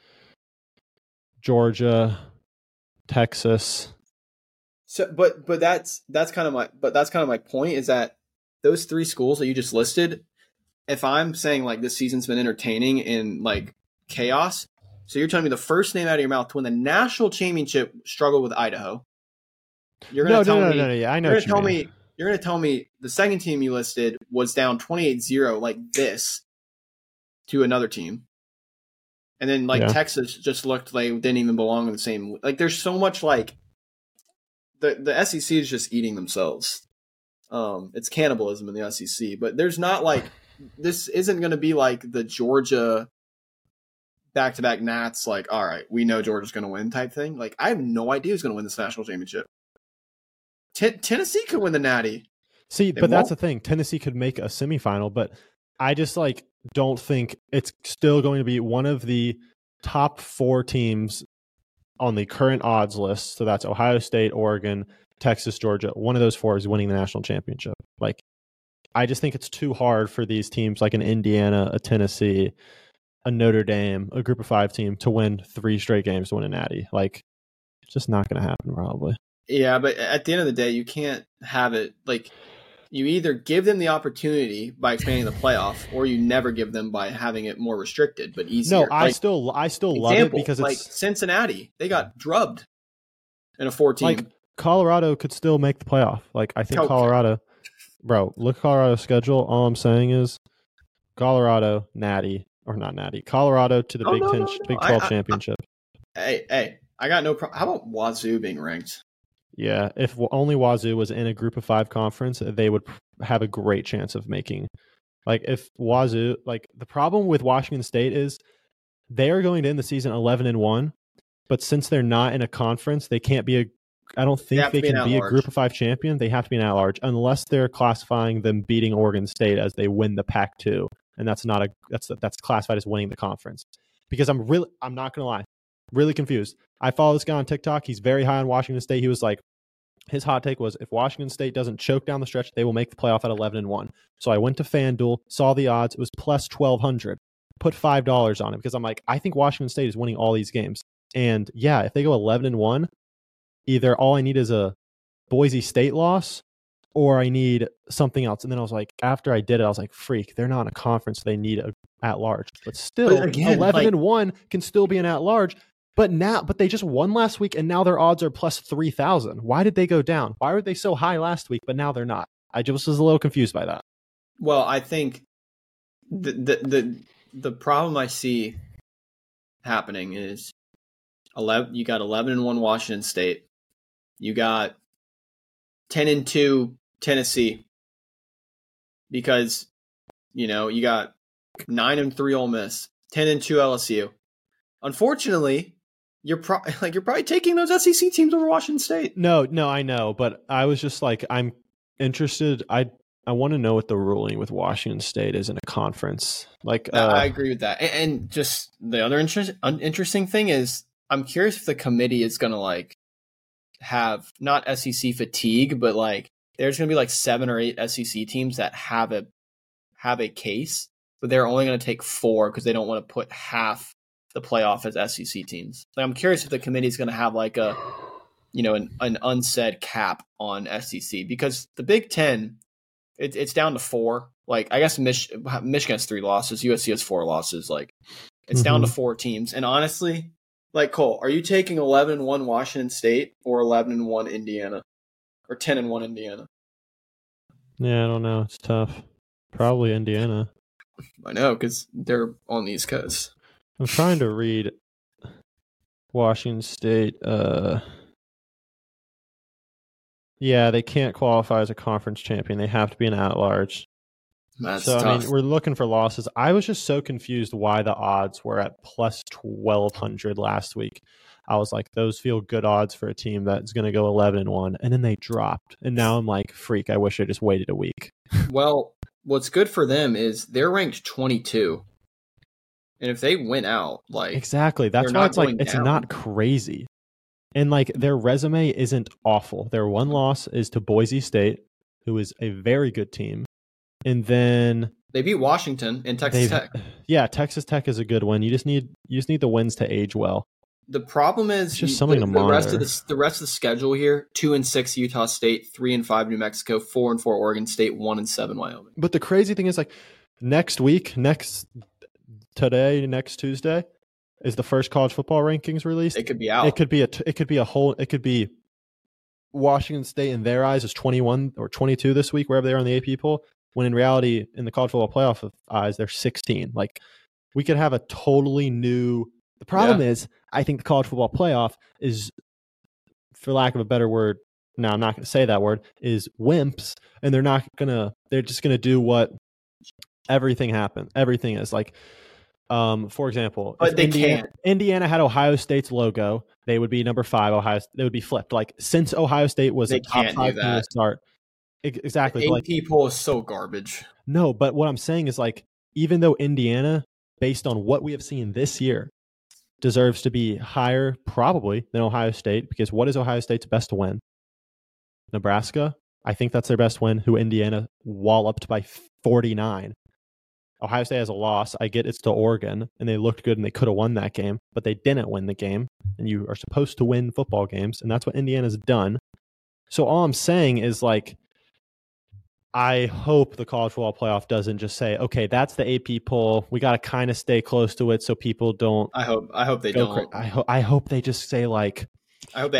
Georgia, Texas. So, but that's kind of my point is that those 3 schools that you just listed. If I'm saying like this season's been entertaining in like chaos, so you're telling me the first name out of your mouth to win the national championship struggled with Idaho. You're going to tell me. Yeah, I know. You're going to tell me the second team you listed was down 28-0 like this to another team. And then like Texas just looked like they didn't even belong in the same. Like there's so much like the SEC is just eating themselves. It's cannibalism in the SEC, but there's not like this isn't going to be like the Georgia back-to-back Nats. Like, all right, we know Georgia's going to win type thing. Like I have no idea who's going to win this national championship. Tennessee could win the Natty. See, but that's the thing. Tennessee could make a semifinal, but I just like don't think it's still going to be one of the top 4 teams on the current odds list. So that's Ohio State, Oregon, Texas, Georgia. One of those 4 is winning the national championship. Like, I just think it's too hard for these teams like an Indiana, a Tennessee, a Notre Dame, a group of 5 team to win 3 straight games to win a Natty. Like, it's just not going to happen probably. Yeah, but at the end of the day, you can't have it like you either give them the opportunity by expanding the playoff, or you never give them by having it more restricted but easier. No, I still love it because like it's Cincinnati. They got drubbed in a 4-team. Like Colorado could still make the playoff. Like I think Colorado, bro. Look at Colorado's schedule. All I'm saying is Colorado, Natty or not Natty. Colorado to the Big 12 championship. Hey, I got no problem. How about Wazoo being ranked? Yeah, if only Wazoo was in a group of 5 conference, they would have a great chance of making. Like if Wazoo, like the problem with Washington State is they are going to end the season 11-1, but since they're not in a conference, they can't be I don't think they can be a group of 5 champion. They have to be an at-large unless they're classifying them beating Oregon State as they win the Pac-2, and that's classified as winning the conference. Because I'm not gonna lie, really confused. I follow this guy on TikTok. He's very high on Washington State. He was like, his hot take was, if Washington State doesn't choke down the stretch, they will make the playoff at 11-1. So I went to FanDuel, saw the odds. It was plus 1,200. Put $5 on it because I'm like, I think Washington State is winning all these games. And yeah, if they go 11-1, either all I need is a Boise State loss or I need something else. And then I was like, after I did it, I was like, freak, they're not in a conference. They need a at-large. But still, 11-1 can still be an at-large. But they just won last week, and now their odds are plus 3,000. Why did they go down? Why were they so high last week, but now they're not? I just was a little confused by that. Well, I think the problem I see happening is you got 11-1 Washington State, you got 10-2 Tennessee, because you got 9-3 Ole Miss, 10-2 LSU. Unfortunately, you're probably taking those SEC teams over Washington State. No, I know, but I was just like, I'm interested. I want to know what the ruling with Washington State is in a conference. Like, I agree with that. And just the other interesting thing is, I'm curious if the committee is going to like have not SEC fatigue, but like there's going to be like 7 or 8 SEC teams that have a case, but they're only going to take 4 because they don't want to put half the playoff as SEC teams. Like, I'm curious if the committee is going to have like a, an unsaid cap on SEC, because the Big Ten, it's down to 4. Like, I guess Michigan has 3 losses, USC has 4 losses. Like, it's down to 4 teams. And honestly, like, Cole, are you taking 11-1 Washington State or 11-1 Indiana, or 10-1 Indiana? Yeah, I don't know. It's tough. Probably Indiana. I know, because they're on the East Coast. I'm trying to read Washington State. Yeah, they can't qualify as a conference champion. They have to be an at-large. That's so, tough. I mean, we're looking for losses. I was just so confused why the odds were at plus 1,200 last week. I was like, those feel good odds for a team that's going to go 11-1, and then they dropped. And now I'm like, freak, I wish I just waited a week. Well, what's good for them is they're ranked 22. And if they win out, like... Exactly. That's why it's like, it's not crazy. And like, their resume isn't awful. Their one loss is to Boise State, who is a very good team. And then they beat Washington and Texas Tech. Yeah, Texas Tech is a good one. You just need the wins to age well. The problem is it's just something to monitor. The rest of the schedule here: 2-6 Utah State, 3-5 New Mexico, 4-4 Oregon State, 1-7 Wyoming. But the crazy thing is, like, next Tuesday is the first college football rankings released. It could be out. It could be Washington State in their eyes is 21 or 22 this week, wherever they are on the AP poll. When in reality, in the college football playoff eyes, they're 16. Like, we could have a totally new. The problem is, I think the college football playoff is, for lack of a better word, no, I'm not going to say that word, is wimps, and they're just going to do what everything is. Like, for example, but Indiana had Ohio State's logo, they would be number 5. They would be flipped. Like, since Ohio State was a top 5 team to start. Exactly. The AP poll is so garbage. No, but what I'm saying is, like, even though Indiana, based on what we have seen this year, deserves to be higher probably than Ohio State, because what is Ohio State's best win? Nebraska? I think that's their best win, who Indiana walloped by 49. Ohio State has a loss. I get it's to Oregon, and they looked good, and they could have won that game, but they didn't win the game, and you are supposed to win football games, and that's what Indiana's done. So all I'm saying is, like, I hope the college football playoff doesn't just say, okay, that's the AP poll. We got to kind of stay close to it so people don't. I hope they don't. I hope they just say, like, I hope they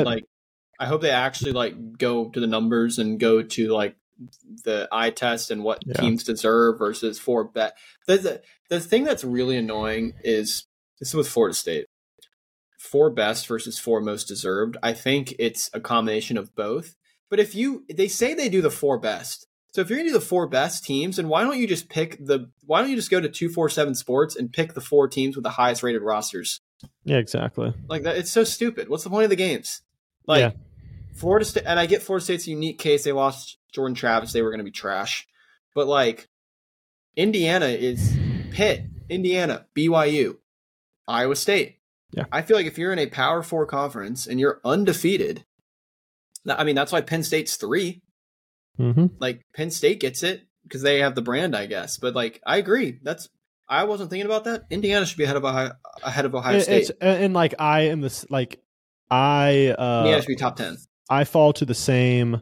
actually go to the numbers and go to like the eye test and what teams deserve versus for bet. The thing that's really annoying is this with Florida State. 4 best versus 4 most deserved. I think it's a combination of both. But they say they do the 4 best. So if you're going to do the 4 best teams, then why don't you just go to 247 Sports and pick the 4 teams with the highest rated rosters? Yeah, exactly. Like that, it's so stupid. What's the point of the games? Like, Florida State, and I get Florida State's a unique case. They lost Jordan Travis. They were going to be trash. But like, Indiana is Pitt, Indiana, BYU, Iowa State. Yeah. I feel like if you're in a Power 4 conference and you're undefeated, I mean, that's why Penn State's 3. Mm-hmm. Like, Penn State gets it because they have the brand, I guess. But like, I agree. I wasn't thinking about that. Indiana should be ahead of Ohio State. And like, I am this, like, Indiana should be top 10. I fall to the same,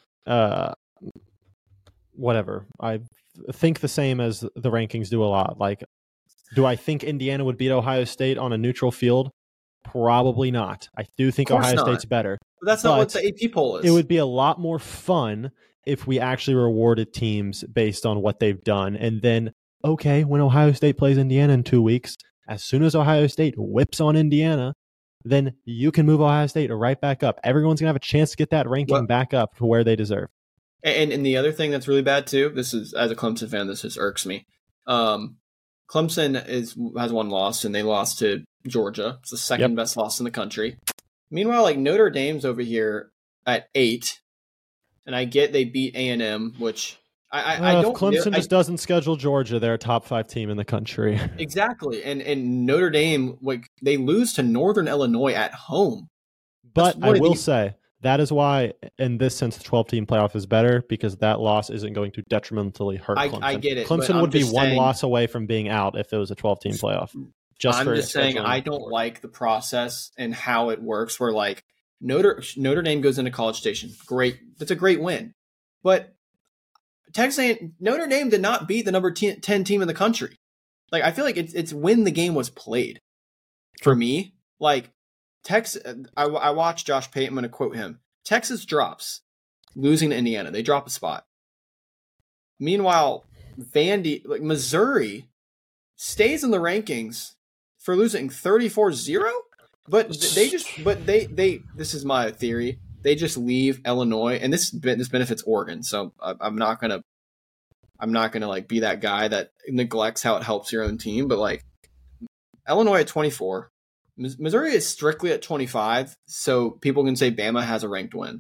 whatever. I think the same as the rankings do a lot. Like, do I think Indiana would beat Ohio State on a neutral field? Probably not. I do think Ohio State's better. But that's not what the AP poll is. It would be a lot more fun if we actually rewarded teams based on what they've done. And then, okay, when Ohio State plays Indiana in 2 weeks, as soon as Ohio State whips on Indiana, then you can move Ohio State right back up. Everyone's going to have a chance to get that ranking back up to where they deserve. And the other thing that's really bad, too, this is, as a Clemson fan, this just irks me. Clemson has 1 loss, and they lost to Georgia. It's the second best loss in the country. Meanwhile, like Notre Dame's over here at 8, and I get they beat A&M, which I don't. Clemson just doesn't schedule Georgia, they're a top 5 team in the country. Exactly, and Notre Dame, like they lose to Northern Illinois at home. But I will say that is why, in this sense, the 12-team playoff is better because that loss isn't going to detrimentally hurt Clemson. I get it. Clemson would be one loss away from being out if it was a 12-team playoff. I'm just saying I don't like the process and how it works where like Notre Dame goes into College Station. Great. That's a great win. But Notre Dame did not beat the number 10 team in the country. Like I feel like it's when the game was played. For me, like I watched Josh Payton. I'm going to quote him. Texas drops, losing to Indiana. They drop a spot. Meanwhile, Missouri stays in the rankings for losing 34-0, but this is my theory. They just leave Illinois, and this benefits Oregon. So I'm not gonna like be that guy that neglects how it helps your own team. But like Illinois at 24, Missouri is strictly at 25, so people can say Bama has a ranked win.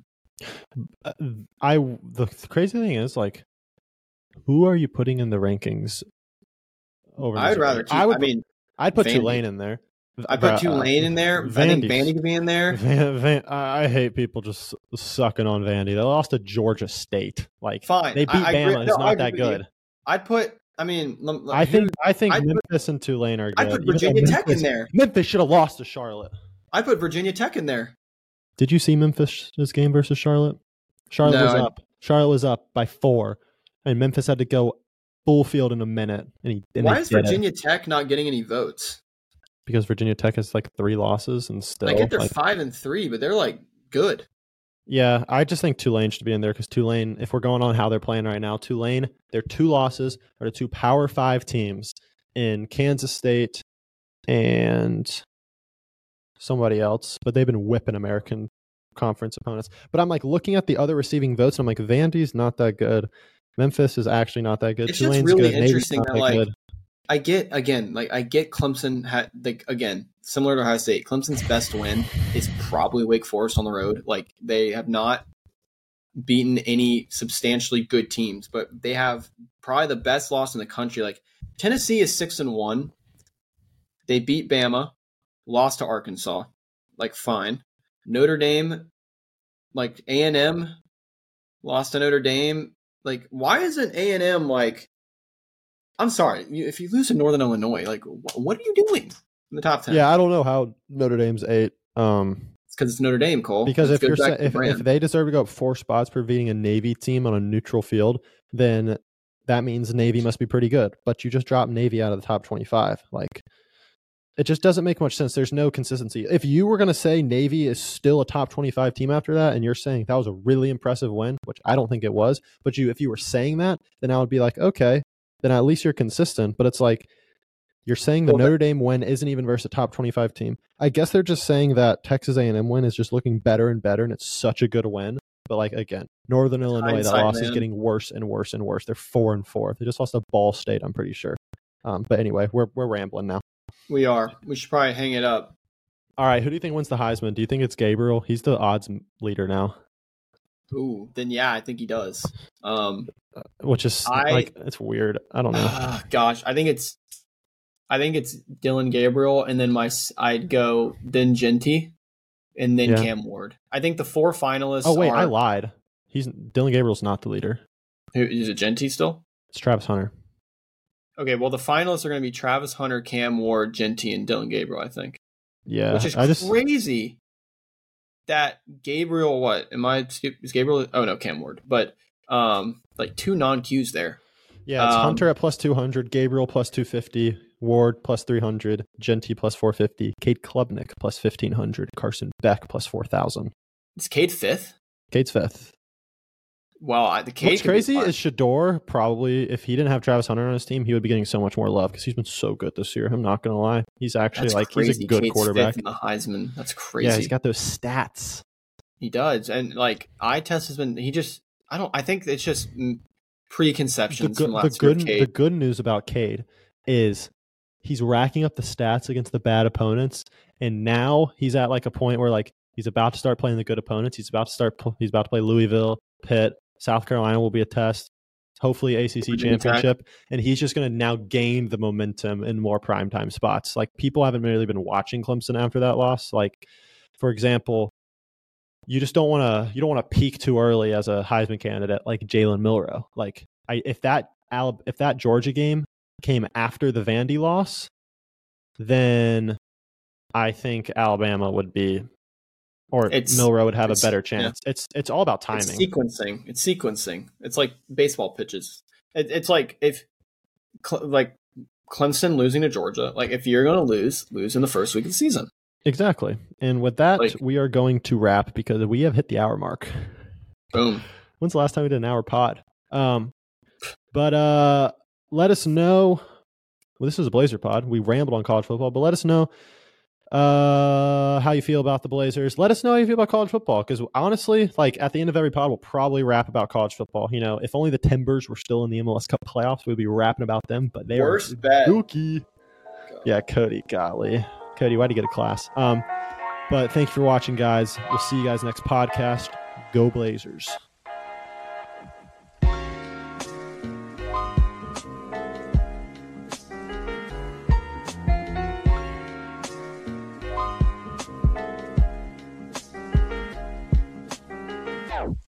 The crazy thing is like, who are you putting in the rankings? Over Missouri? I'd put Vandy. Tulane in there. I put Tulane in there. I think Vandy could be in there. I hate people just sucking on Vandy. They lost to Georgia State. Like, fine, they beat Bama. It's not that good. I'd put. I think Memphis and Tulane are good. I put Virginia Tech in there. Memphis should have lost to Charlotte. I put Virginia Tech in there. Did you see Memphis' game versus Charlotte? Charlotte was up by 4, and Memphis had to go full field in a minute. Why is Virginia Tech not getting any votes? Because Virginia Tech has like 3 losses and still. I get they're 5-3, but they're like good. Yeah, I just think Tulane should be in there because Tulane, if we're going on how they're playing right now, Tulane, their 2 losses are to 2 Power 5 teams in Kansas State and somebody else, but they've been whipping American Conference opponents. But I'm like looking at the other receiving votes, and I'm like, Vandy's not that good. Memphis is actually not that good. It's Tulane's just really good. interesting that like good. I get Clemson again, similar to Ohio State. Clemson's best win is probably Wake Forest on the road. Like they have not beaten any substantially good teams, but they have probably the best loss in the country. Like Tennessee is 6-1. They beat Bama, lost to Arkansas. Like fine. Notre Dame, like A&M, lost to Notre Dame. Like why isn't A&M like? I'm sorry. If you lose to Northern Illinois, like, what are you doing in the top 10? Yeah, I don't know how Notre Dame's 8. It's because it's Notre Dame, Cole. Because if they deserve to go up 4 spots for beating a Navy team on a neutral field, then that means Navy must be pretty good. But you just dropped Navy out of the top 25. Like, it just doesn't make much sense. There's no consistency. If you were going to say Navy is still a top 25 team after that, and you're saying that was a really impressive win, which I don't think it was, but if you were saying that, then I would be like, okay, then at least you're consistent. But it's like you're saying the Notre Dame win isn't even versus a top 25 team. I guess they're just saying that Texas A&M win is just looking better and better, and it's such a good win. But like again, Northern Illinois, that loss is getting worse and worse and worse. They're 4-4. They just lost to Ball State, I'm pretty sure. But anyway, we're rambling now. We are. We should probably hang it up. All right, who do you think wins the Heisman? Do you think it's Gabriel? He's the odds leader now. Ooh, then yeah, I think he does. Which is it's weird. I don't know. Gosh, I think it's Dylan Gabriel, and then I'd go then Genty, and then Cam Ward. I think the 4 finalists. Oh wait, I lied. Dylan Gabriel's not the leader. Who is it? Genty still? It's Travis Hunter. Okay, well the finalists are going to be Travis Hunter, Cam Ward, Genty, and Dylan Gabriel. I think. Yeah, which is crazy. That Gabriel, is Gabriel? Oh no, Cam Ward, but like 2 non-Qs there. Yeah, it's Hunter at plus 200, Gabriel plus 250, Ward plus 300, Genty plus 450, Cade Klubnik plus 1500, Carson Beck plus 4000. Is Cade 5th? Cade's 5th. Well, what's crazy is Shador probably, if he didn't have Travis Hunter on his team, he would be getting so much more love because he's been so good this year. I'm not going to lie. He's actually he's a good Cade's quarterback. 5th in the Heisman. That's crazy. Yeah, he's got those stats. He does. And like eye test has been, I think it's just preconceptions from last year. The good news about Cade is he's racking up the stats against the bad opponents, and now he's at like a point where like he's about to start playing the good opponents. He's about to play Louisville, Pitt, South Carolina will be a test, hopefully ACC championship, and he's just going to now gain the momentum in more primetime spots. Like people haven't really been watching Clemson after that loss. Like for example, you don't want to peak too early as a Heisman candidate like Jalen Milroe. Like if that Georgia game came after the Vandy loss, then I think Alabama would be, or Milroe would have a better chance. Yeah. It's all about timing. It's sequencing. It's like baseball pitches. It's like if like Clemson losing to Georgia. Like if you're going to lose in the first week of the season. Exactly. And with that, we are going to wrap because we have hit the hour mark. Boom. When's the last time we did an hour pod? But let us know. Well, this is a Blazer pod. We rambled on college football, but let us know how you feel about the Blazers. Let us know how you feel about college football, because honestly, like at the end of every pod, we'll probably rap about college football. You know, if only the Timbers were still in the MLS Cup playoffs, we'd be rapping about them. But they are dookie. Yeah, Cody. Golly, Cody, why'd you get a class? But thank you for watching, guys. We'll see you guys next podcast. Go Blazers.